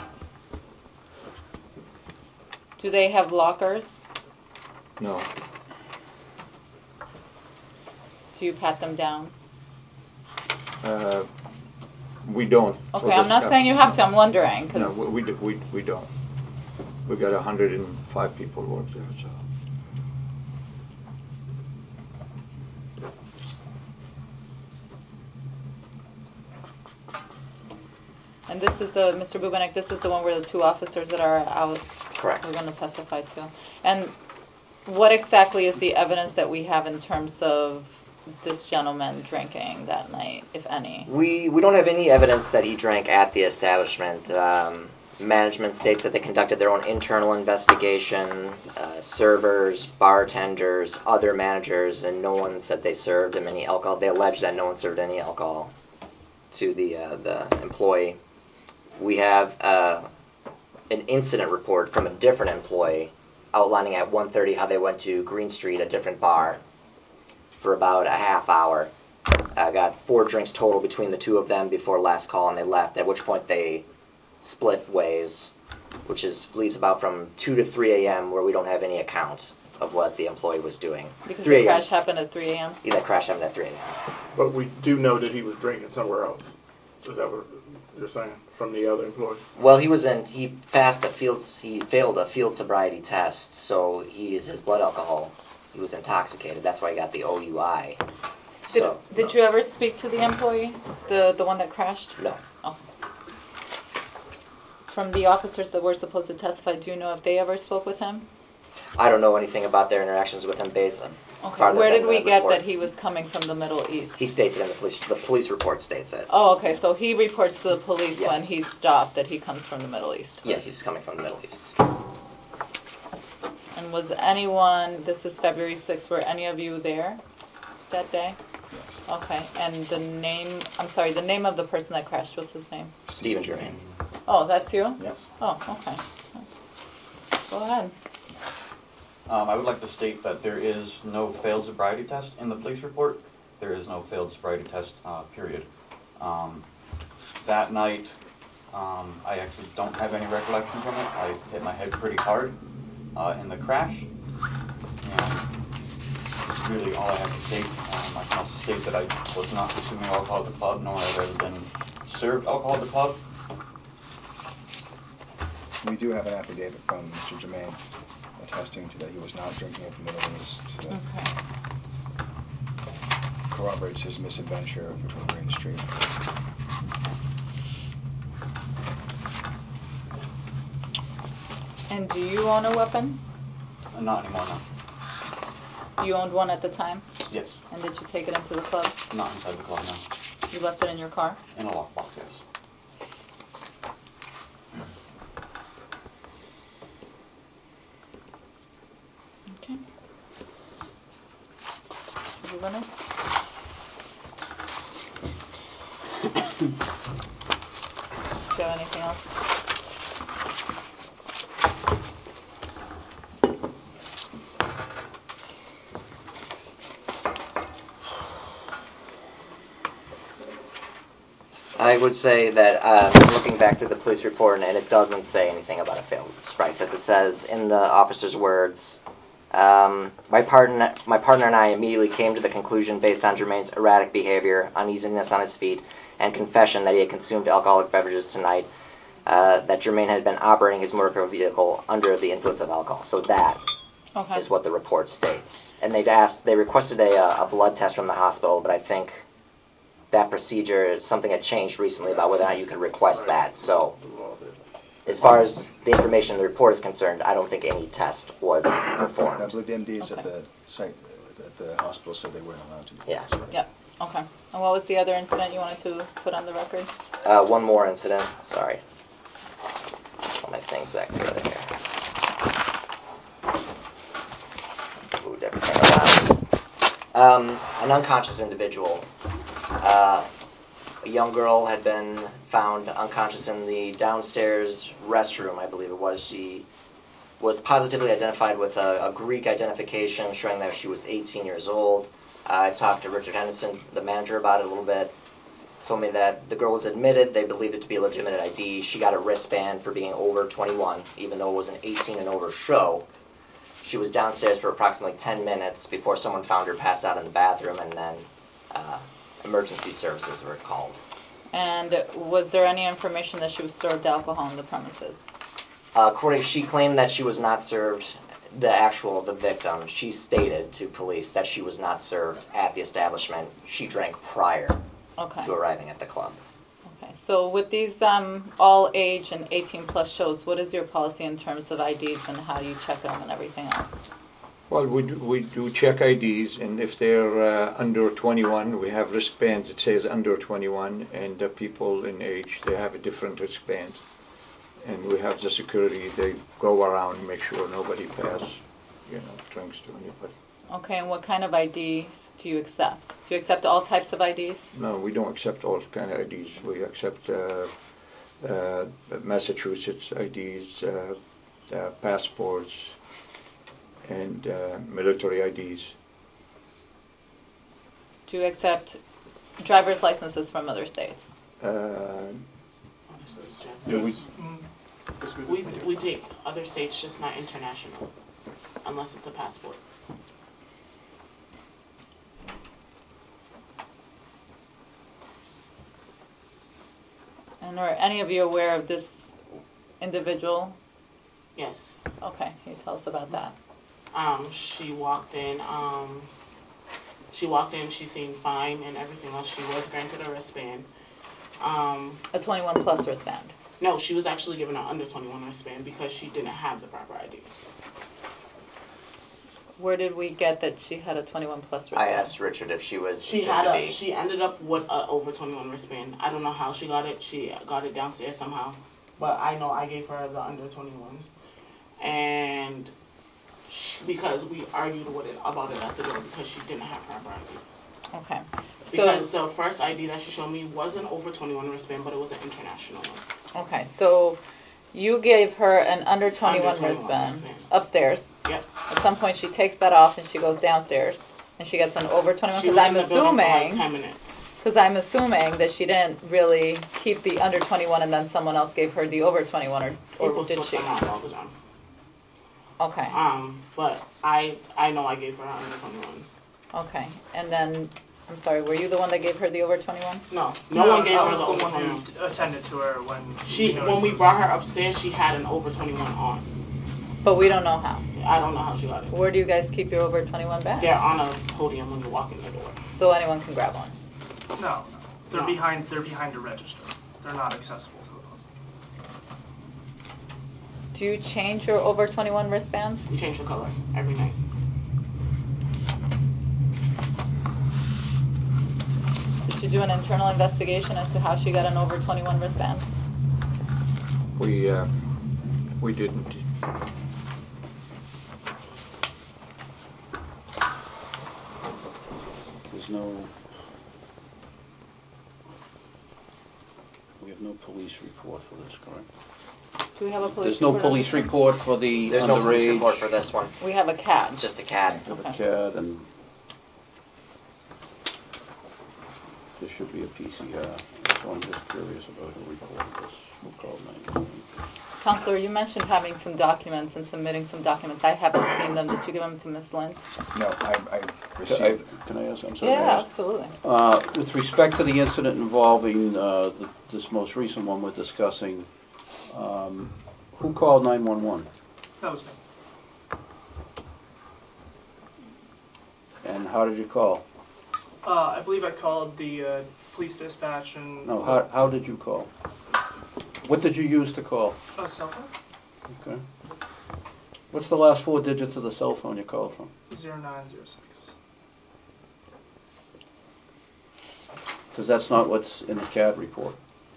Do they have lockers? No. Do you pat them down? Uh, we don't. for Okay, I'm this not stuff. saying you have to. I'm wondering. 'cause No, we, we, do- we, we don't. We got a hundred and five people work there, so. And this is the, Mister Bubanek, this is the one where the two officers that are out Correct. are going to testify to. And what exactly is the evidence that we have in terms of this gentleman drinking that night, if any? We we don't have any evidence that he drank at the establishment. Um, management states that they conducted their own internal investigation, uh, servers, bartenders, other managers, and no one said they served him any alcohol. They allege that no one served any alcohol to the uh, the employee. We have uh, an incident report from a different employee outlining at one thirty how they went to Green Street, a different bar, for about a half hour. I got four drinks total between the two of them before last call, and they left, at which point they split ways, which is leaves about from two to three a.m. where we don't have any account of what the employee was doing. Because three the a.m. crash happened at three a.m.? Yeah, that crash happened at three a.m. But we do know that he was drinking somewhere else. Is that what you're saying from the other employee? Well, he was in. He passed a field. He failed a field sobriety test, so he is his blood alcohol. He was intoxicated. That's why he got the O U I. Did, So did you ever speak to the employee, the the one that crashed? no. Oh. From the officers that were supposed to testify, do you know if they ever spoke with him? I don't know anything about their interactions with him based on. Okay. farther Where than did we the get report. that he was coming from the Middle East? He states it in the police. The police report states it. Oh, okay. So he reports to the police Yes. when he's stopped that he comes from the Middle East. Yes, he's coming from the Middle East. And was anyone, this is February sixth, were any of you there that day? Yes. Okay. And the name, I'm sorry, the name of the person that crashed, what's his name? Stephen Germain. Oh, that's you? Yes. Oh, okay. Go ahead. Um, I would like to state that there is no failed sobriety test in the police report. There is no failed sobriety test, uh, period. Um, that night, um, I actually don't have any recollection from it. I hit my head pretty hard uh, in the crash. And really all I have to state, um, I can also state that I was not consuming alcohol at the club, nor have I ever been served alcohol at the club. We do have an affidavit from Mister Germain attesting to that he was not drinking at the Middle East. So Okay. corroborates his misadventure between Green Street. And do you own a weapon? Uh, not anymore, no. You owned one at the time? Yes. And did you take it into the club? Not inside the club, no. You left it in your car? In a lockbox, yes. Okay. You want it? Do you have anything else? I would say that uh, I'm looking back through the police report, and it doesn't say anything about a failed sobriety test. It says, in the officer's words, um, my partner, my partner and I immediately came to the conclusion, based on Germain's erratic behavior, uneasiness on his feet, and confession that he had consumed alcoholic beverages tonight, uh, that Germain had been operating his motor vehicle under the influence of alcohol. So that Okay. is what the report states. And they'd asked, they requested a, uh, a blood test from the hospital, but I think that procedure, something had changed recently about whether or not you could request that. So, as far as the information in the report is concerned, I don't think any test was performed. I believe the M Ds at the site, at the hospital said they weren't allowed to. Yeah. Yep. Okay. And what was the other incident you wanted to put on the record? Uh, one more incident. Sorry. Put my things back together here. Moved everything around. Um, an unconscious individual. Uh, a young girl had been found unconscious in the downstairs restroom, I believe it was. She was positively identified with a, a Greek identification showing that she was eighteen years old. Uh, I talked to Richard Henderson, the manager, about it a little bit. Told me that the girl was admitted. They believed it to be a legitimate I D. She got a wristband for being over twenty-one, even though it was an eighteen and over show. She was downstairs for approximately ten minutes before someone found her passed out in the bathroom, and then uh, emergency services were called. And was there any information that she was served alcohol in the premises? Uh, according, she claimed that she was not served. The actual, the victim, she stated to police that she was not served at the establishment. She drank prior Okay. to arriving at the club. Okay. So with these um, all age and eighteen plus shows, what is your policy in terms of I Ds and how you check them and everything else? Well, we do, we do check I Ds, and if they're uh, under twenty-one, we have wristbands that says under twenty-one, and the people in age, they have a different wristband. And we have the security, they go around and make sure nobody pass, you know, drinks to anybody. Okay, and what kind of I D do you accept? Do you accept all types of I Ds? No, we don't accept all kind of I Ds. We accept uh, uh, Massachusetts I Ds, uh, uh, passports, and uh, military I Ds. Do you accept driver's licenses from other states? Uh, Do we, we, we take other states, just not international, unless it's a passport. And are any of you aware of this individual? Yes. Okay, can you tell us about that? Um, she walked in, um, she walked in, she seemed fine and everything else. She was granted a wristband. Um, a twenty-one plus wristband? No, she was actually given an under twenty-one wristband because she didn't have the proper I D. Where did we get that she had a twenty-one plus wristband? I asked Richard if she was She soon had to a, be. she ended up with a over twenty-one wristband. I don't know how she got it. She got it downstairs somehow. But I know I gave her the under twenty-one. And she, because we argued with it about it at the door because she didn't have proper I D. Okay. Because so, the first I D that she showed me was an over twenty-one wristband, but it was an international one. Okay, so you gave her an under twenty-one, Under twenty-one wristband, wristband upstairs. Yep. At some point she takes that off and she goes downstairs and she gets an over twenty-one, She because was I'm in the building for like assuming, ten minutes. because I'm assuming that she didn't really keep the under twenty-one and then someone else gave her the over twenty-one, or, or People did still she? come out all the time. Okay. Um, but I I know I gave her an under twenty-one. Okay, and then, I'm sorry, were you the one that gave her the over twenty-one? No, no, one gave I her was the the over one twenty-one. who attended to her when She noticed when we it was- brought her upstairs, she had an over twenty-one on. But we don't know how. I don't know how she got it. Where do you guys keep your over twenty-one bags? They're on a podium when you walk in the door. So anyone can grab one? No, no. They're No. behind. They're behind a register. They're not accessible to the public. Do you change your over twenty-one wristbands? We change the color every night. Did you do an internal investigation as to how she got an over twenty-one wristband? We uh, we didn't. There's no, we have no police report for this, correct? Do we have a police There's no report on police this? report for the There's no police underage? report for this one. We have a cat. It's just a cat. We have a Okay. cat, and there should be a P C R. So I'm just curious about who reported this. We'll call nine one one. Counselor, you mentioned having some documents and submitting some documents. I haven't seen them. Did you give them to Miss Lynch? No, I, I Can received. I, can I ask, I'm sorry. Yeah, may I ask? absolutely. Uh, With respect to the incident involving uh, the- this most recent one we're discussing, um, who called nine one one? That was me. And how did you call? Uh, I believe I called the uh, police dispatch and No, how, how did you call? What did you use to call? a cell phone. Okay. What's the last four digits of the cell phone you called from? Zero nine zero six. Because that's not what's in the C A D report.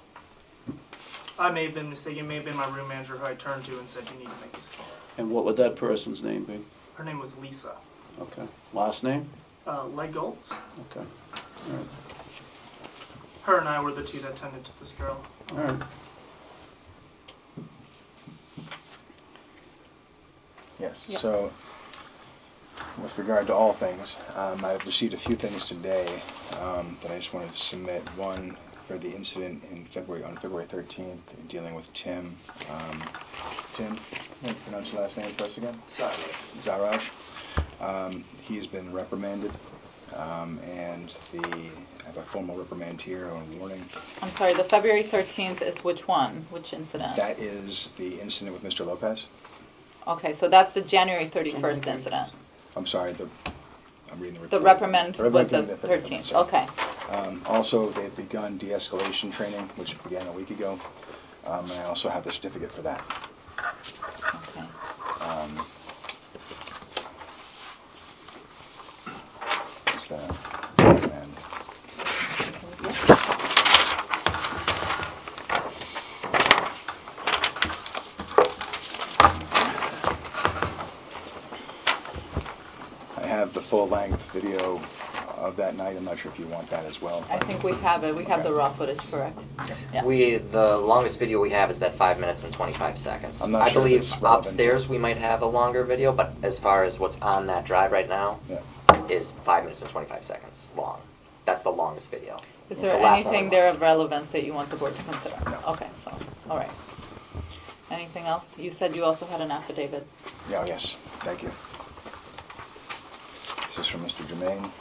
I may have been mistaken. It may have been my room manager who I turned to and said, "You need to make this call." And what would that person's name be? Her name was Lisa. Okay. Last name? Uh, Legoltz. Okay. All right. Her and I were the two that tended to this girl. All right. Yes. Yeah. So, with regard to all things, um, I've received a few things today um, that I just wanted to submit. One for the incident in February on February thirteenth, dealing with Tim. Um, Tim, can you pronounce your last name for us again? Zaraj. Zaraj. Um, he has been reprimanded, um, and the I have a formal reprimand here on warning. I'm sorry, the February thirteenth is which one? Which incident? That is the incident with Mister Lopez. Okay, so that's the January thirty-first incident. I'm sorry, the, I'm reading the report. The reprimand The was reprimand the came thirteenth. sorry. Okay. Um, also, they've begun de-escalation training, which began a week ago, um, and I also have the certificate for that. Okay. Um, is that? And I have the full-length video of that night. I'm not sure if you want that as well. I think we have it. We have the raw footage, correct? Yeah. We the longest video we have is that five minutes and twenty-five seconds. I'm not I sure if believe it's relevant. upstairs we might have a longer video, but as far as what's on that drive right now, yeah. is five minutes and twenty-five seconds long. That's the longest video. Is there The last one anything we there of relevance that you want the board to consider? No. Okay, so, all right. Anything else? You said you also had an affidavit. Yeah, yes. Thank you. This is from Mister Germain.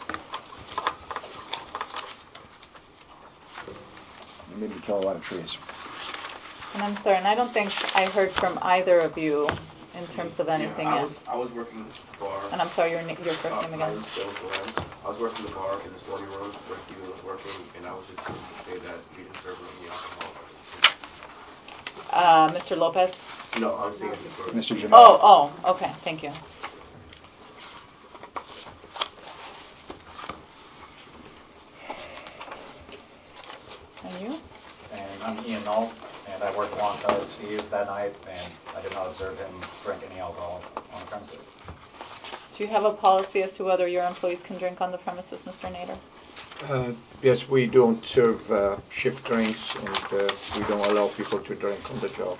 You made me kill a lot of trees. And I'm sorry, and I don't think I heard from either of you in terms of anything Yeah, I else. was, I was working the bar. And I'm sorry, your, na- your first uh, name my again? name's Phil Glenn. I was working the bar in the sporting room where he was working, and I was just going to say that we didn't serve him any alcohol. Uh, Mister Lopez? No, I was saying before. Mister Germain. Oh, oh, okay, thank you. And you? And I'm Ian Knoll, and I worked alongside Steve that night, and I did not observe him drink any alcohol on the premises. Do you have a policy as to whether your employees can drink on the premises, Mister Nader? Uh, yes, we don't serve uh, shift drinks, and uh, we don't allow people to drink on the job.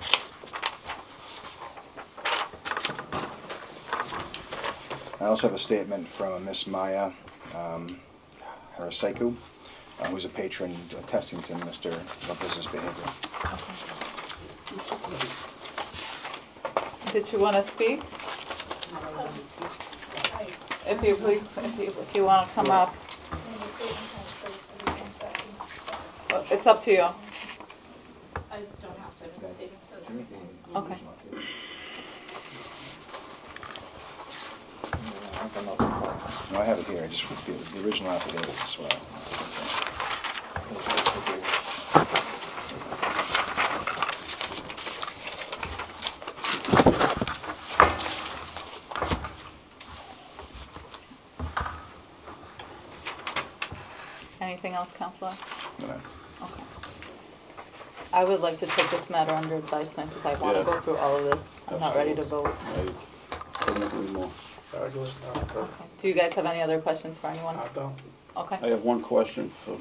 I also have a statement from Miss Maya um, Harasaiku, uh, who's a patron attesting to Mister Lopez's behavior. Did you want to speak? If you please, if you, if you want to come up. Well, it's up to you. I don't have to make a statement. Okay. No, I have it here. I just the, the original affidavit as well. Anything else, Counselor? No. Okay. I would like to take this matter under advisement because I want to Yeah. go through all of this. I'm not ready to vote. I couldn't agree more. Okay. Do you guys have any other questions for anyone? I don't. Okay. I have one question for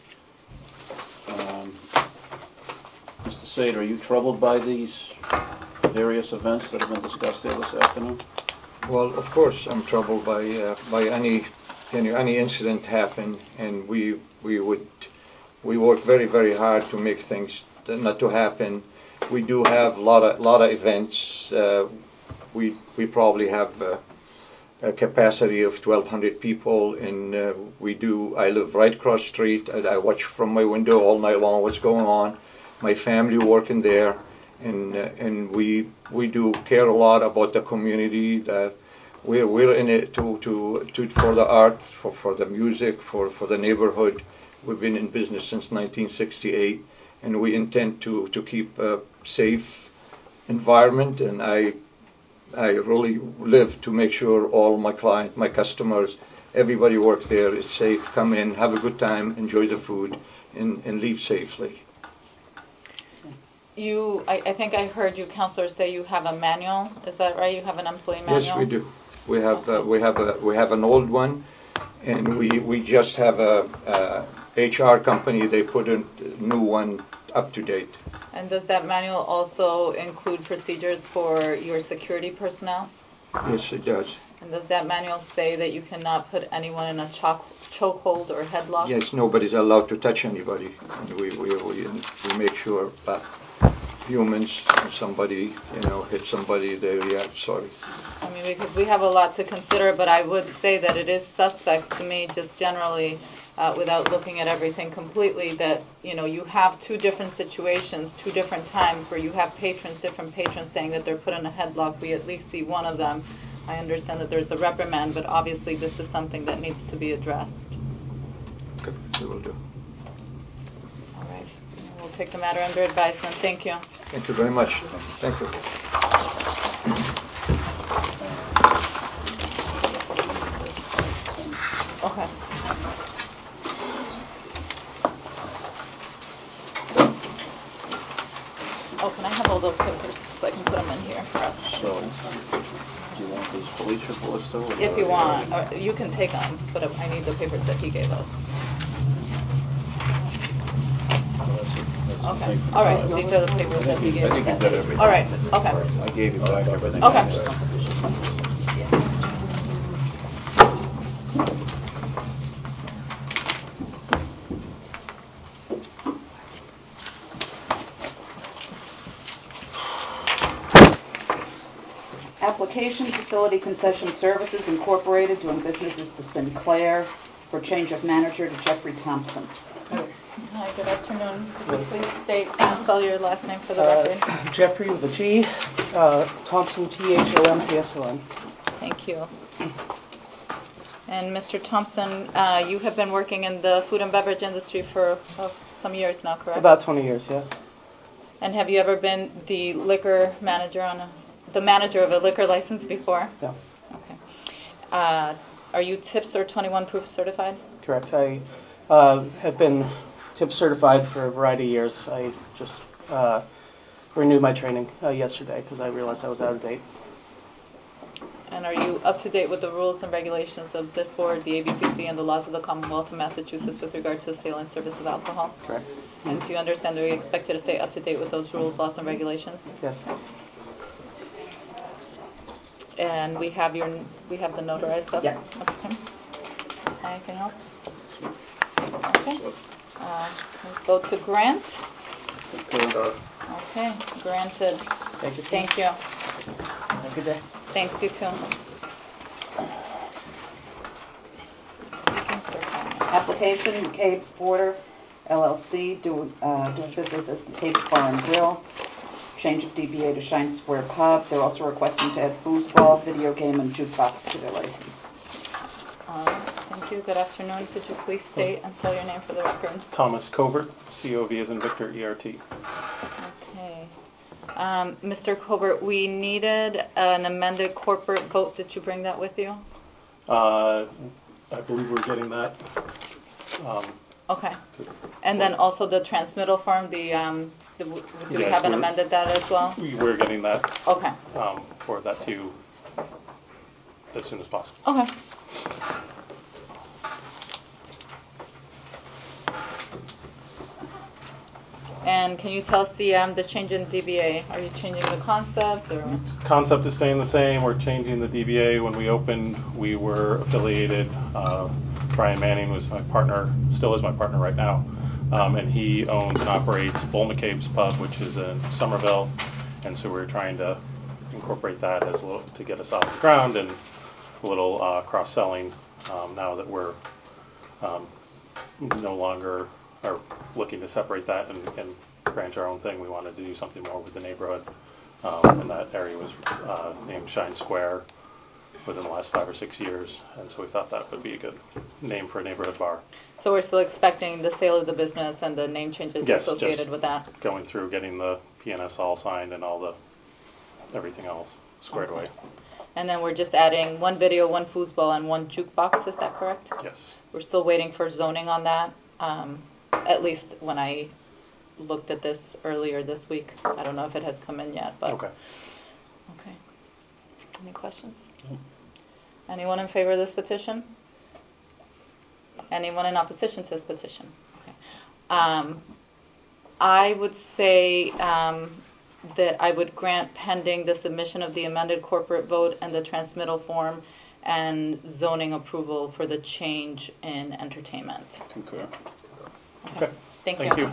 um, Mister Sater. Are you troubled by these various events that have been discussed here this afternoon? Well, of course, I'm troubled by uh, by any any any incident happen, and we we would we work very very hard to make things not to happen. We do have a lot of lot of events. Uh, we we probably have uh, a capacity of twelve hundred people, and uh, we do. I live right across the street. And I watch from my window all night long what's going on. My family working there, and uh, and we we do care a lot about the community. That we're we're in it to to, to for the art, for, for the music, for, for the neighborhood. We've been in business since nineteen sixty-eight, and we intend to to keep a safe environment. And I I really live to make sure all my clients, my customers, everybody works there is safe. Come in, have a good time, enjoy the food, and, and leave safely. You, I, I think I heard you, Counselor, say you have a manual. Is that right? You have an employee manual? Yes, we do. We have uh, we have a we have an old one, And we, we just have a, a H R company, they put a new one up to date. And does that manual also include procedures for your security personnel? Yes, it does. And does that manual say that you cannot put anyone in a choke chokehold or headlock? Yes, nobody's allowed to touch anybody. And we, we, we, we make sure that humans, somebody, you know, hit somebody, they react, sorry. I mean, because we have a lot to consider, but I would say that it is suspect to me, just generally, uh, without looking at everything completely, that, you know, you have two different situations, two different times where you have patrons, different patrons saying that they're put in a headlock. We at least see one of them. I understand that there's a reprimand, but obviously this is something that needs to be addressed. Okay, we will do. All right. We'll take the matter under advisement. Thank you. Thank you very much. Thank you. Okay. Oh, can I have all those papers so I can put them in here for us? So, do you want these police reports though? or If you not? want, or you can take them, but I need the papers that he gave us. Okay. All right. These are the papers that he gave us. I think you did everything. All right. Okay. I gave you back everything. Okay. Application Facility Concession Services Incorporated, doing business as the Sinclair, for change of manager to Jeffrey Thompson. Hi, good afternoon. Could you please state and spell your last name for the Uh, record? Jeffrey with a G, uh, Thompson, T H O M P S O N. Thank you. And Mister Thompson, uh, you have been working in the food and beverage industry for uh, some years now, correct? About twenty years, yeah. And have you ever been the liquor manager on a, the manager of a liquor license before? No. Okay. Uh, are you TIPS or twenty-one proof certified? Correct. I uh, have been T I P certified for a variety of years. I just uh, renewed my training uh, yesterday because I realized I was out of date. And are you up to date with the rules and regulations of this board, the A B C C, and the laws of the Commonwealth of Massachusetts with regard to the sale and service of alcohol? Correct. And do you understand that we expect you to stay up to date with those rules, laws, and regulations? Yes. And we have your, we have the notarized stuff? Yeah. Okay. Anything else? Okay. Uh, let's go to grant. Okay, granted. Thank you. Thank you. Have a good day. Thanks, you too. Application, McCabe's Porter, L L C, do, uh, doing business as McCabe's Bar and Grill. Change of D B A to Shine Square Pub. They're also requesting to add foosball, video game, and jukebox to their license. Uh, thank you. Good afternoon. Could you please state and spell your name for the record? Thomas Covert, C O V as in Victor, E R T. Okay. Um, Mister Colbert, we needed an amended corporate vote. Did you bring that with you? Uh, I believe we're getting that. Um, Okay. And then also the transmittal form, the, um, the do we Yes, haven't we're- amended that as well? we- We're getting that. Okay. Um, for that to, as soon as possible. Okay. And can you tell us the um, the change in D B A? Are you changing the concept or? Concept is staying the same. We're changing the D B A. When we opened, we were affiliated. Uh, Brian Manning was my partner, still is my partner right now. Um, and he owns and operates Bull McCabe's Pub, which is in Somerville. And so we're trying to incorporate that as a little, to get us off the ground and a little uh, cross-selling um, now that we're um, no longer are looking to separate that and, and branch our own thing. We wanted to do something more with the neighborhood. Um, and that area was uh, named Shine Square within the last five or six years. And so we thought that would be a good name for a neighborhood bar. So we're still expecting the sale of the business and the name changes Yes, associated just with that? Going through, getting the P N S all signed and all the, everything else squared away. And then we're just adding one video, one foosball, and one jukebox, is that correct? Yes. We're still waiting for zoning on that, um, at least when I looked at this earlier this week. I don't know if it has come in yet, but. Okay. Okay. Any questions? Anyone in favor of this petition? Anyone in opposition to this petition? Okay. Um, I would say um, that I would grant pending the submission of the amended corporate vote and the transmittal form and zoning approval for the change in entertainment. Concur. Okay. Okay. Thank, Thank you. you.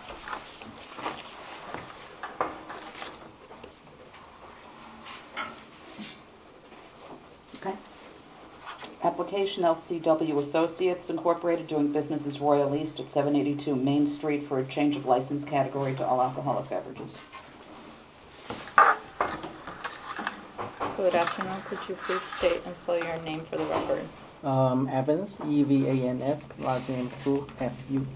Okay. Application L C W Associates Incorporated, doing business as Royal East at seven eighty-two Main Street, for a change of license category to all alcoholic beverages. Good afternoon. Could you please state and spell your name for the record? Um, Evans, E V A N S, last name Fu, F U.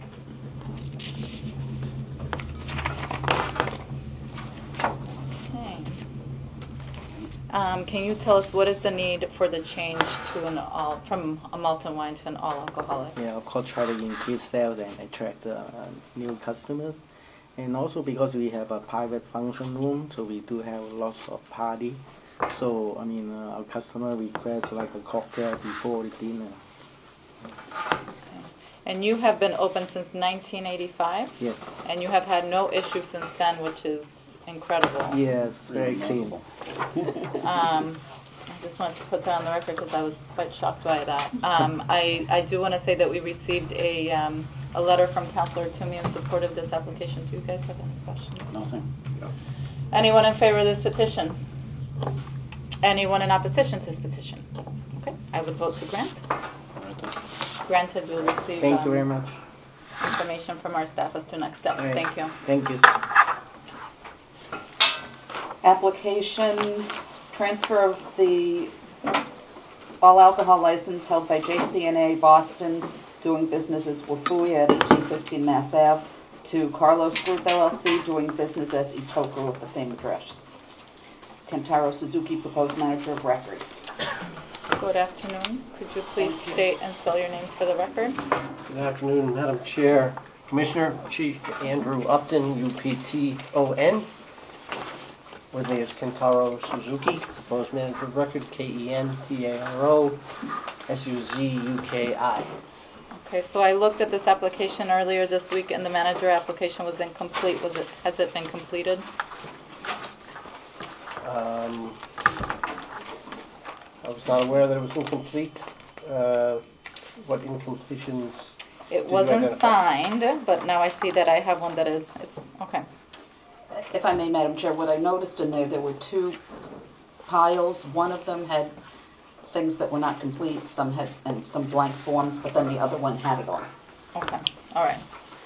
Okay. Um, can you tell us what is the need for the change to an all from a malt and wine to an all alcoholic? Yeah, of course, try to increase sales and attract uh, new customers. And also because we have a private function room, so we do have lots of party. So, I mean, uh, our customer requests like a cocktail before the dinner. Okay. And you have been open since nineteen eighty-five? Yes. And you have had no issues since then, which is incredible. Yes, very clean. Um, I just wanted to put that on the record because I was quite shocked by that. Um, I, I do want to say that we received a, um, a letter from Councilor Toomey in support of this application. Do you guys have any questions? Nothing. No. Anyone in favor of this petition? Anyone in opposition to this petition? Okay, I would vote to grant. Granted, we'll receive Thank um, you very much. information from our staff as to next steps. All right. Thank you. Thank you. Application, transfer of the all alcohol license held by J C N A Boston, doing business as Wafuya at eighteen fifteen Mass Ave, to Carlos Group L L C, doing business as Itoku at the same address. Kentaro Suzuki, proposed manager of record. Good afternoon. Could you please state and spell your names for the record? Good afternoon, Madam Chair, Commissioner, Chief Andrew Upton, U P T O N. With me is Kentaro Suzuki, proposed manager of record, K E N T A R O S U Z U K I. Okay, so I looked at this application earlier this week, and the manager application was incomplete. Was it? Has it been completed? Um, I was not aware that it was incomplete. Uh, what incompletions? It did you wasn't identify? signed, but now I see that I have one that is. It's, okay. If I may, Madam Chair, what I noticed in there, there were two piles. One of them had things that were not complete, some had and some blank forms, but then the other one had it all. Okay. All right.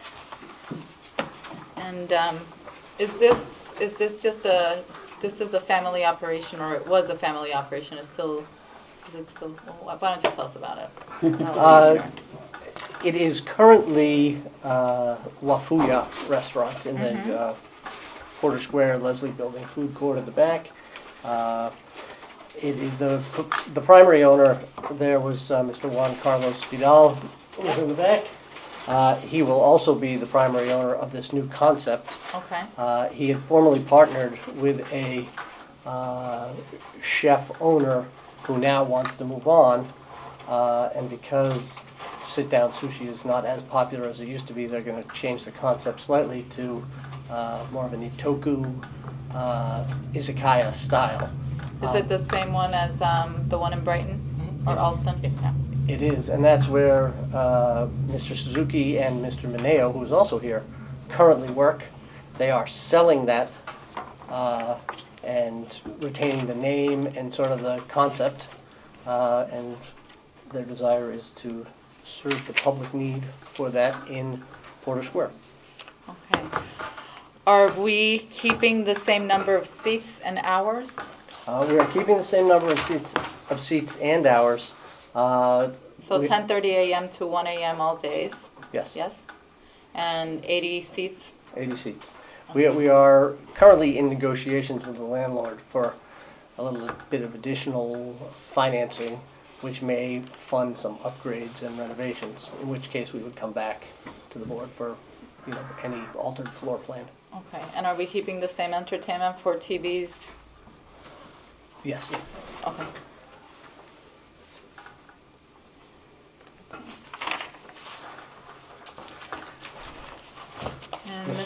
And um, is this is this just a this is a family operation, or it was a family operation? It's still is it still? Well, why don't you tell us about it? Uh, it is currently uh, Wafuya restaurant in Mhm. the uh, Porter Square Leslie Building food court at the back. Uh, it is the the primary owner there was uh, Mister Juan Carlos Vidal over in the back. Uh, he will also be the primary owner of this new concept. Okay. Uh, he had formerly partnered with a uh, chef owner who now wants to move on, uh, and because sit-down sushi is not as popular as it used to be, they're going to change the concept slightly to uh, more of an itoku uh, izakaya style. Is Um, it the same one as um, the one in Brighton or Alston? Yeah. It is, and that's where uh, Mister Suzuki and Mister Mineo, who is also here, currently work. They are selling that uh, and retaining the name and sort of the concept, uh, and their desire is to serve the public need for that in Porter Square. Okay. Are we keeping the same number of seats and hours? Uh, we are keeping the same number of seats, of seats and hours. Uh, So we- ten thirty a.m. to one a.m. all days? Yes. Yes? And eighty seats? eighty seats. We we are currently in negotiations with the landlord for a little bit of additional financing, which may fund some upgrades and renovations, in which case we would come back to the board for, you know, any altered floor plan. Okay. And are we keeping the same entertainment for T Vs? Yes. Okay.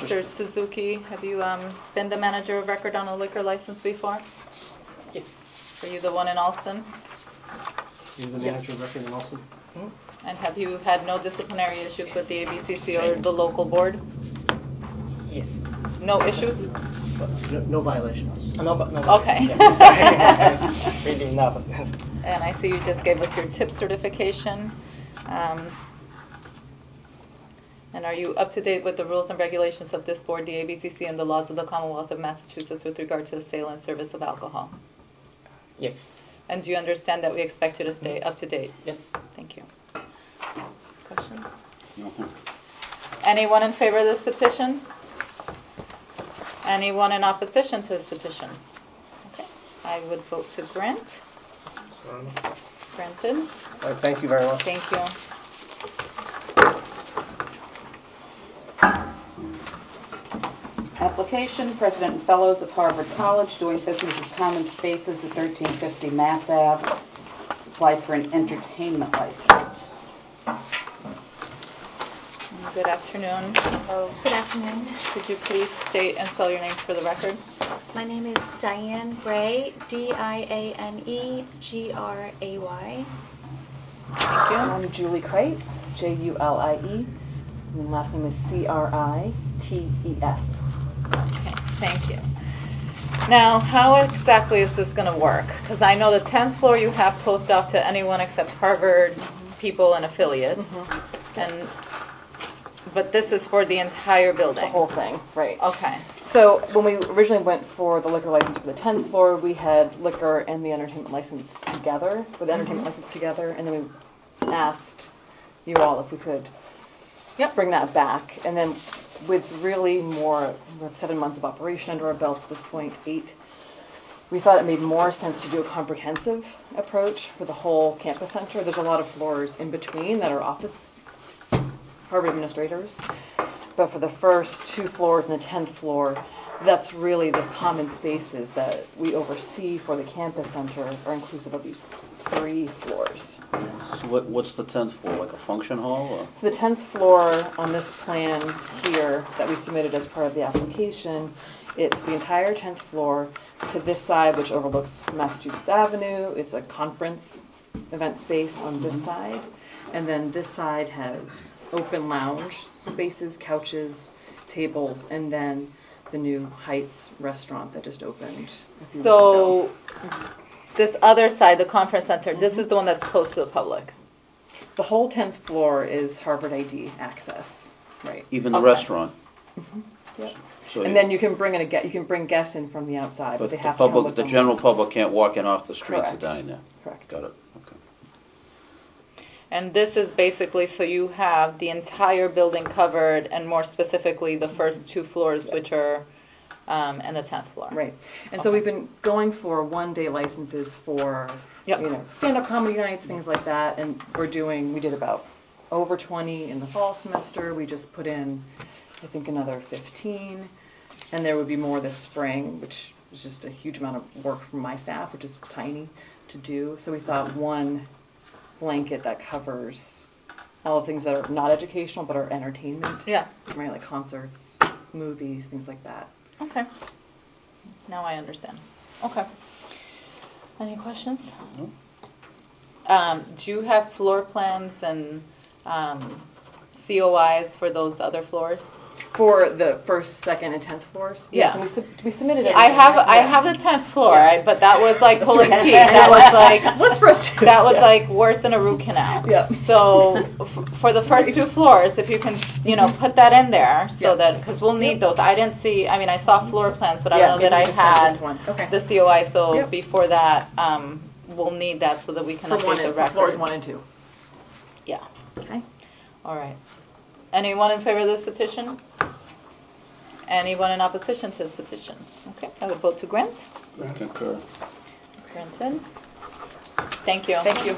Mister Suzuki, have you um, been the manager of record on a liquor license before? Yes. Were you the one in Alston? You're the manager of record in Alston? And have you had no disciplinary issues with the A B C C or the local board? Yes. No issues? No, no violations. Uh, no, no Okay. Yeah, really enough. And I see you just gave us your tip certification. Um, and are you up to date with the rules and regulations of this board, the A B C C, and the laws of the Commonwealth of Massachusetts with regard to the sale and service of alcohol? Yes. And do you understand that we expect you to stay up to date? Yes. Thank you. Questions? No. Anyone in favor of this petition? Anyone in opposition to this petition? Okay. I would vote to grant. Granted. All right, thank you very much. Thank you. Application, President and Fellows of Harvard College, doing business as Common Spaces at thirteen fifty Mass Ave. Apply for an entertainment license. Good afternoon. Hello. Good afternoon. Could you please state and spell your name for the record? My name is Diane Gray, D I A N E G R A Y. Thank you. I'm Julie Kreitz, J U L I E. And last name is C R I T E S. Okay, thank you. Now, how exactly is this going to work? Because I know the tenth floor you have closed off to anyone except Harvard mm-hmm. people and affiliates. Mm-hmm. And but this is for the entire building. The whole thing, right. Okay. So when we originally went for the liquor license for the tenth floor, we had liquor and the entertainment license together, with the entertainment mm-hmm. license together, and then we asked you all if we could yep. bring that back. And then with really more, we have seven months of operation under our belt at this point, eight, we thought it made more sense to do a comprehensive approach for the whole campus center. There's a lot of floors in between that are office Harvard administrators, but for the first two floors and the tenth floor, that's really the common spaces that we oversee for the campus center are inclusive of these three floors. So what, what's the tenth floor, like a function hall? Or? So the tenth floor on this plan here that we submitted as part of the application, it's the entire tenth floor to this side, which overlooks Massachusetts Avenue. It's a conference event space on this mm-hmm. side, and then this side has open lounge spaces, couches, tables, and then the new Heights restaurant that just opened a few so weeks ago. This other side, the conference center, mm-hmm. this is the one that's closed to the public. The whole tenth floor is Harvard I D access, right? Even the okay. restaurant. Mm-hmm. Yep. So and then you can bring in a get. You can bring guests in from the outside, but, but they the have public, to come with the someone. general public can't walk in off the street Correct. to dine there. Correct. Got it. Okay. And this is basically so you have the entire building covered, and more specifically the first two floors, yep. which are, um, and the tenth floor. Right. And okay. so we've been going for one-day licenses for, yep. you know, stand-up comedy nights, things like that. And we're doing, we did about over twenty in the fall semester. We just put in, I think, another fifteen. And there would be more this spring, which is just a huge amount of work from my staff, which is tiny to do. So we thought one blanket that covers all the things that are not educational but are entertainment. Yeah. Right, like concerts, movies, things like that. Okay. Now I understand. Okay. Any questions? No. Um, do you have floor plans and um, C O Is for those other floors? For the first, second, and tenth floors? Yeah. yeah. We, sub- we submitted it. I have right? I yeah. have the tenth floor, yeah. right? But that was like pulling right. teeth. That was like What's for us to that was yeah. like worse than a root canal. Yeah. So f- for the first two floors, if you can, you know, put that in there so yeah. that because we'll need those. I didn't see. I mean, I saw floor plans, but I yeah, don't know that I had okay. the C O I. So yep. before that, um, we'll need that so that we can for update one the and, record. Floors one and two. Yeah. Okay. All right. Anyone in favor of this petition? Anyone in opposition to this petition? Okay, I would vote to grant. Concur. Granted. Thank you. Thank you.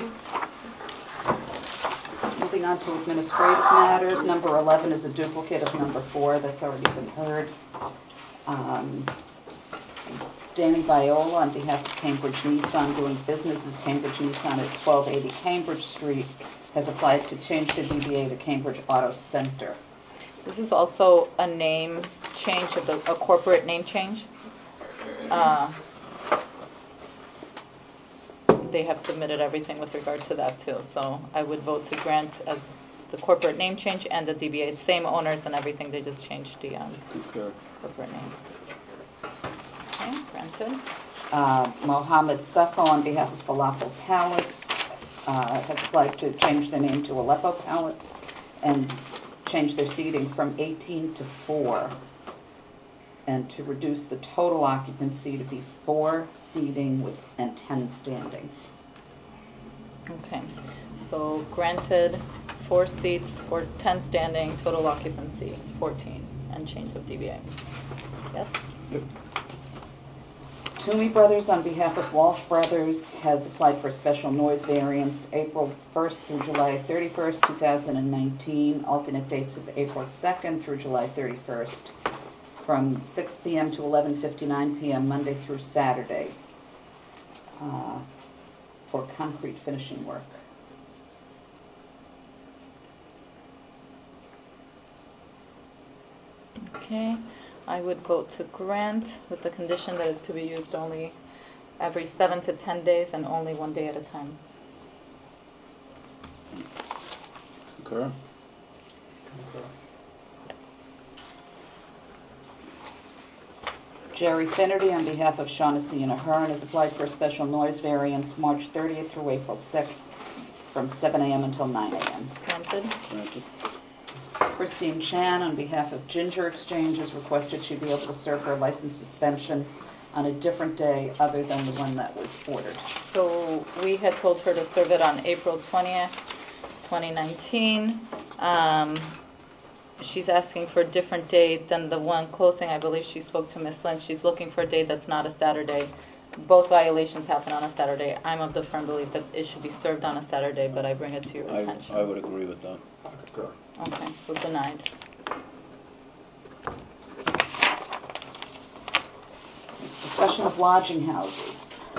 Moving on to administrative matters. Number eleven is a duplicate of number four that's already been heard. Um, Danny Viola, on behalf of Cambridge Nissan, doing business as Cambridge Nissan at twelve eighty Cambridge Street, has applied to change the D B A to Cambridge Auto Center. This is also a name change, of the, a corporate name change. Uh, they have submitted everything with regard to that too. So I would vote to grant as the corporate name change and the D B A. Same owners and everything, they just changed the um, corporate name. Okay, granted. Uh, Mohammed Safo on behalf of Falafel Palace uh, has applied to change their name to Aleppo Palace and change their seating from eighteen to four, and to reduce the total occupancy to be four seating with and ten standing. Okay, so granted four seats, for ten standing, total occupancy fourteen, and change of D B A. Yes? Yep. Toomey Brothers, on behalf of Walsh Brothers, has applied for special noise variance April first through July thirty-first, two thousand nineteen, alternate dates of April second through July thirty-first, from six p.m. to eleven fifty-nine p.m. Monday through Saturday, uh, for concrete finishing work. Okay, I would vote to grant with the condition that it's to be used only every seven to ten days and only one day at a time. Concur. Jerry Finnerty, on behalf of Shaughnessy and Ahern, has applied for a special noise variance March thirtieth through April sixth from seven a.m. until nine a.m. Granted. Granted. Christine Chan, on behalf of Ginger Exchange, has requested she be able to serve her license suspension on a different day other than the one that was ordered. So we had told her to serve it on April twentieth, twenty nineteen. Um, she's asking for a different date than the one closing. I believe she spoke to Miss Lynn. She's looking for a date that's not a Saturday. Both violations happen on a Saturday. I'm of the firm belief that it should be served on a Saturday, but I bring it to your I, attention. I would agree with that. Okay, so denied. Discussion of lodging houses.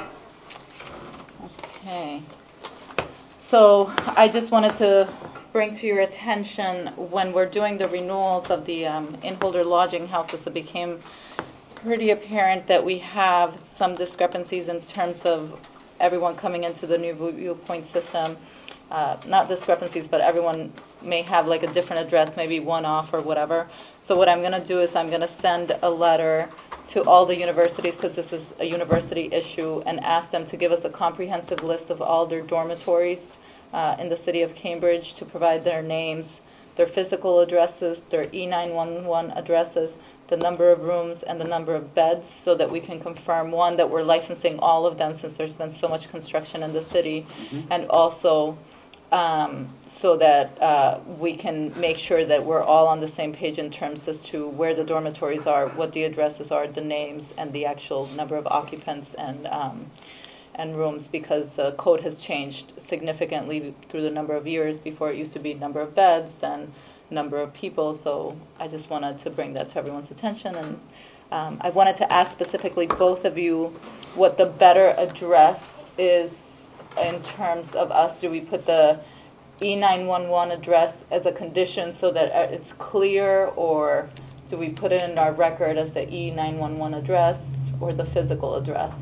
Okay. So I just wanted to bring to your attention, when we're doing the renewals of the um, in-holder lodging houses, it became pretty apparent that we have some discrepancies in terms of everyone coming into the new viewpoint system. Uh, not discrepancies, but everyone may have like a different address, maybe one off or whatever. So what I'm going to do is I'm going to send a letter to all the universities, because this is a university issue, and ask them to give us a comprehensive list of all their dormitories uh, in the city of Cambridge, to provide their names, their physical addresses, their E nine one one addresses, the number of rooms, and the number of beds, so that we can confirm, one, that we're licensing all of them since there's been so much construction in the city, mm-hmm. and also um, so that uh, we can make sure that we're all on the same page in terms as to where the dormitories are, what the addresses are, the names, and the actual number of occupants and um, and rooms, because the code has changed significantly through the number of years. Before, it used to be number of beds and number of people, so I just wanted to bring that to everyone's attention. And um, I wanted to ask specifically both of you what the better address is in terms of us. Do we put the E nine one one address as a condition so that it's clear, or do we put it in our record as the E nine one one address or the physical address?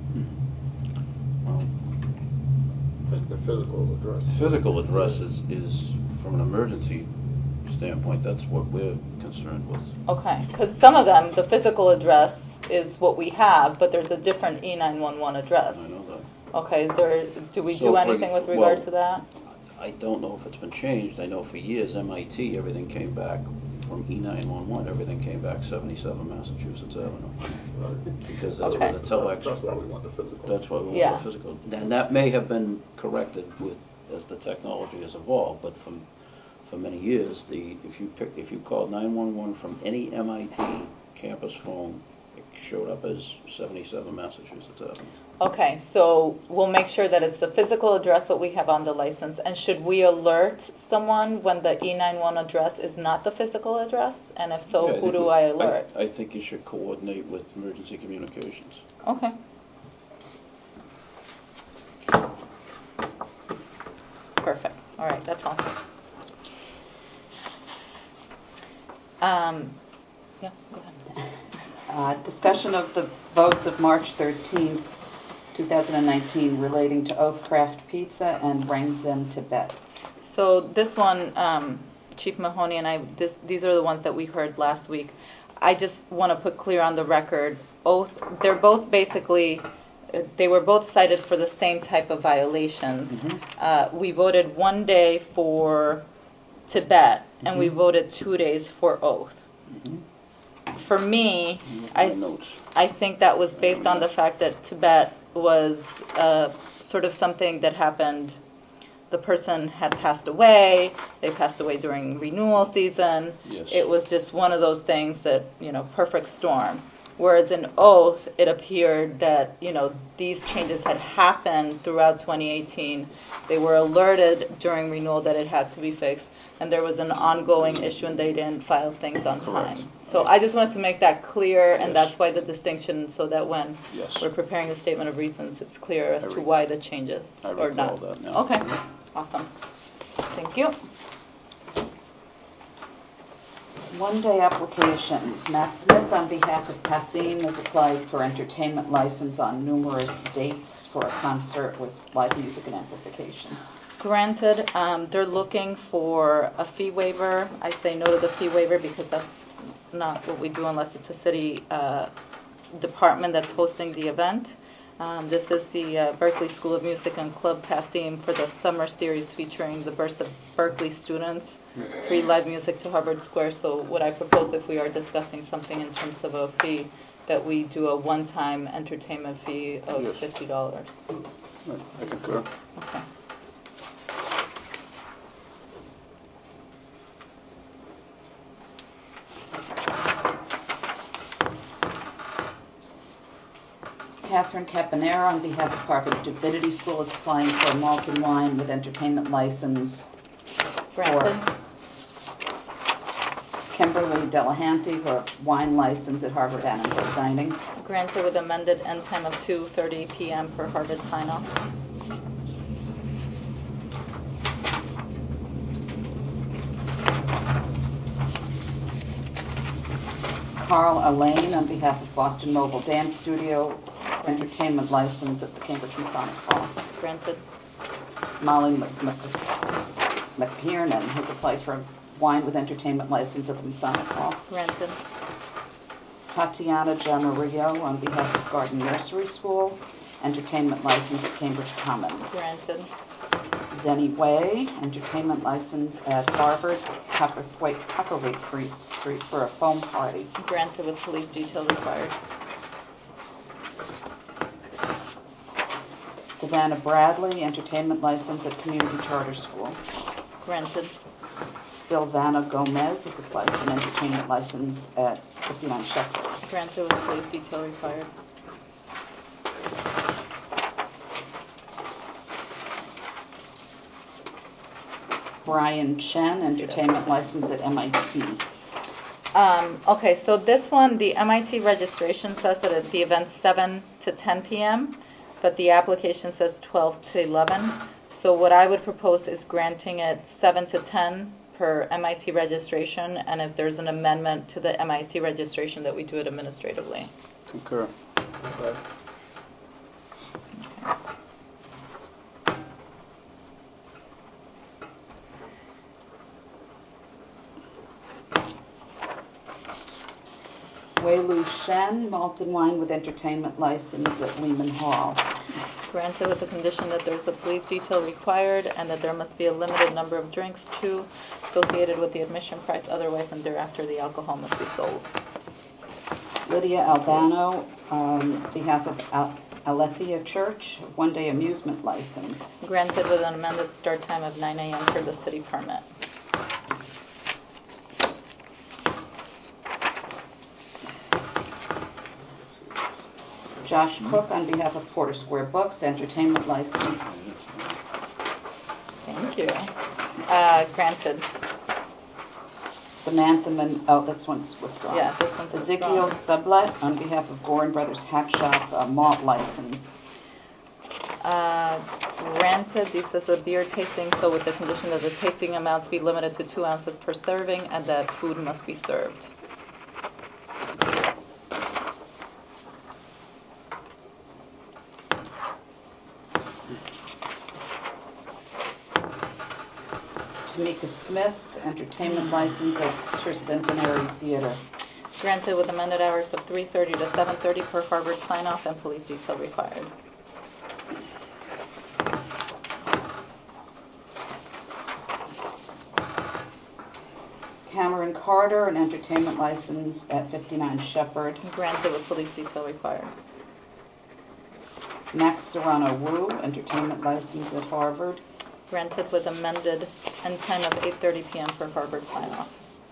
Well, the physical address. Physical address is, is from an emergency standpoint, that's what we're concerned with. Okay, because some of them, the physical address is what we have, but there's a different E nine one one address. I know that. Okay, is there, do we So do anything for, with regard well, to that? I don't know if it's been changed. I know for years M I T, everything came back from E nine one one, everything came back seventy-seven Massachusetts Avenue. Because that's Okay. where the telex. That's why we want the physical. That's why we want Yeah. the physical. And that may have been corrected with as the technology has evolved, but from for many years, the if you pick, if you called nine one one from any M I T campus phone, it showed up as seventy-seven Massachusetts Avenue. Okay, so we'll make sure that it's the physical address that we have on the license. And should we alert someone when the E nine one one address is not the physical address? And if so, Yeah, who think do we- I alert? I, I think you should coordinate with emergency communications. Okay. Perfect. All right, that's all. Um, yeah, go ahead. Uh, discussion of the votes of March thirteenth, two thousand nineteen relating to Oathcraft Pizza and Rangzen Tibet. So this one, um, Chief Mahoney and I, this, these are the ones that we heard last week. I just want to put clear on the record, Oath, they're both basically, uh, they were both cited for the same type of violations. Mm-hmm. Uh, we voted one day for Tibet, and Mm-hmm. we voted two days for Oath. Mm-hmm. For me, My I, notes. I think that was based on the fact that Tibet was uh, sort of something that happened. The person had passed away. They passed away during renewal season. Yes. It was just one of those things that, you know, perfect storm. Whereas in Oath, it appeared that, you know, these changes had happened throughout twenty eighteen. They were alerted during renewal that it had to be fixed, and there was an ongoing issue, and they didn't file things on Correct. time. So I just wanted to make that clear, and Yes. that's why the distinction, so that when Yes. we're preparing a statement of reasons, it's clear as I to re- why the changes I or not. recall that now. Okay, awesome. Thank you. One-day applications. Matt Smith, on behalf of Kathleen, has applied for entertainment license on numerous dates for a concert with live music and amplification. Granted, um, they're looking for a fee waiver. I say no to the fee waiver because that's not what we do unless it's a city uh, department that's hosting the event. Um, this is the uh, Berkeley School of Music and Club Passim for the summer series featuring the Burst of Berkeley students, free live music to Harvard Square. So what I propose, if we are discussing something in terms of a fee, that we do a one-time entertainment fee of Yes. fifty dollars. Right, I concur. Okay. Catherine Caponera, on behalf of Harvard Divinity School, is applying for a malt and wine with entertainment license Granted. for Kimberly Delahanty for a wine license at Harvard Annenberg Dining. Granted with amended end time of two thirty p.m. for Harvard sign-off. Carl Elaine, on behalf of Boston Mobile Dance Studio, entertainment license at the Cambridge Masonic Hall. Granted. Molly Mc- Mc- McKiernan has applied for a wine with entertainment license at the Masonic Hall. Granted. Tatiana Gianmario, on behalf of Garden Nursery School, entertainment license at Cambridge Commons. Granted. Denny Way, entertainment license at Harvard Tucker, wait, Tuckerway Street, Street for a foam party. Granted with police detail required. Savannah Bradley, entertainment license at Community Charter School. Granted. Silvana Gomez has applied for an entertainment license at fifty-nine Sheffield. Granted with police detail required. Brian Chen, entertainment license at M I T. Um, okay, so this one, the M I T registration says that it's the event seven to ten p.m., but the application says twelve to eleven. So what I would propose is granting it seven to ten per M I T registration, and if there's an amendment to the M I T registration, that we do it administratively. Concur. Okay. Wei Lu Shen, malt and wine with entertainment license at Lehman Hall. Granted with the condition that there's a police detail required and that there must be a limited number of drinks too associated with the admission price, otherwise and thereafter the alcohol must be sold. Lydia Albano, on behalf of Al- Aletheia Church, one-day amusement license. Granted with an amended start time of nine a.m. for the city permit. Josh Cook, on behalf of Porter Square Books, entertainment license. Thank you. Uh, granted. Samantha Man, oh, this one's withdrawn. Yeah, this one's Ezekiel withdrawn. Sublet, on behalf of Gorin Brothers Hack Shop, uh, malt license. Uh, Granted, this is a beer tasting, so with the condition that the tasting amounts be limited to two ounces per serving and that food must be served. Tamika Smith, entertainment license at Tercentenary Theater. Granted with amended hours of three thirty to seven thirty per Harvard sign-off and police detail required. Cameron Carter, an entertainment license at fifty-nine Shepherd. Granted with police detail required. Max Serrano Wu, entertainment license at Harvard. Granted with amended end time of eight thirty p.m. for Harvard sign-off.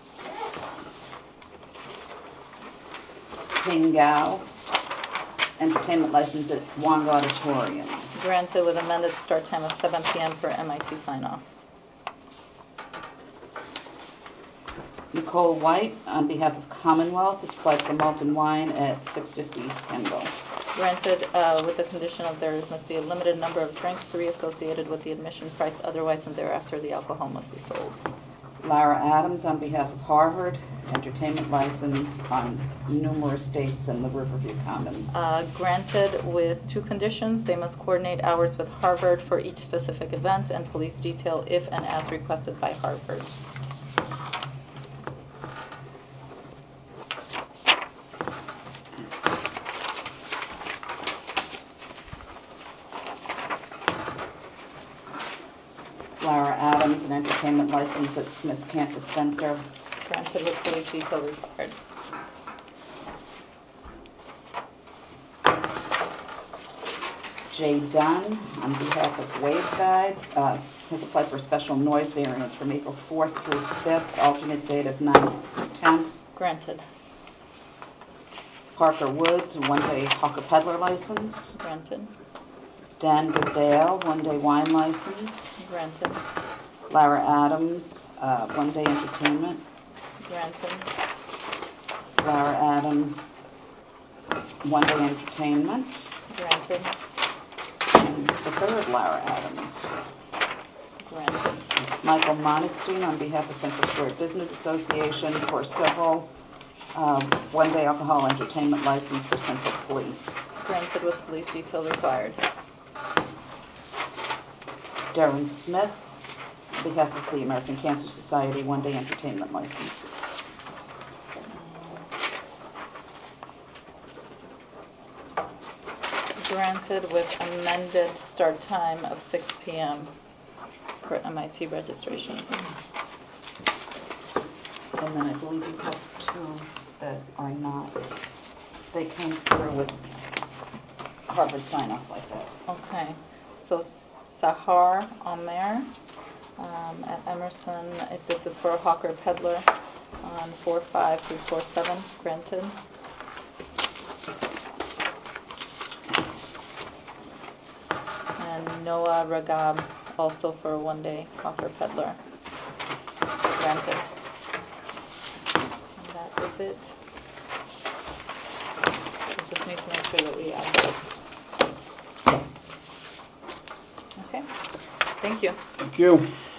Ping Gao, entertainment license at Wong Auditorium. Granted with amended start time of seven p.m. for M I T sign-off. Nicole White, on behalf of Commonwealth, is applied for malt and wine at six fifty East Kendall. Granted uh, with the condition of there must be a limited number of drinks, three associated with the admission price, otherwise and thereafter the alcohol must be sold. Lara Adams, on behalf of Harvard, entertainment license on numerous dates in the Riverview Commons. Uh, granted with two conditions. They must coordinate hours with Harvard for each specific event and police detail if and as requested by Harvard. Lara Adams, an entertainment license at Smith Campus Center. Granted with police detail required. Jay Dunn, on behalf of Waveguide, uh, has applied for special noise variance from April fourth through fifth, alternate date of ninth through tenth. Granted. Parker Woods, a one-day hawker peddler license. Granted. Dan Gazale, one-day wine license. Granted. Lara Adams, uh, one-day entertainment. Granted. Lara Adams, one-day entertainment. Granted. And the third Lara Adams. Granted. Michael Monestein, on behalf of Central Square Business Association, for several uh, one-day alcohol entertainment license for Central Police. Granted with police detail required. Darren Smith, on behalf of the American Cancer Society, one-day entertainment license. Granted with amended start time of six p.m. for M I T registration. And then I believe you have two that are not, they came through with Harvard sign-off like that. Okay. So Sahar Amer um, at Emerson, if this is for a hawker peddler on four five through four seven, granted. And Noah Ragab, also for a one-day hawker peddler, granted. And that is it. We just need to make sure that we add those. Okay. Thank you. Thank you.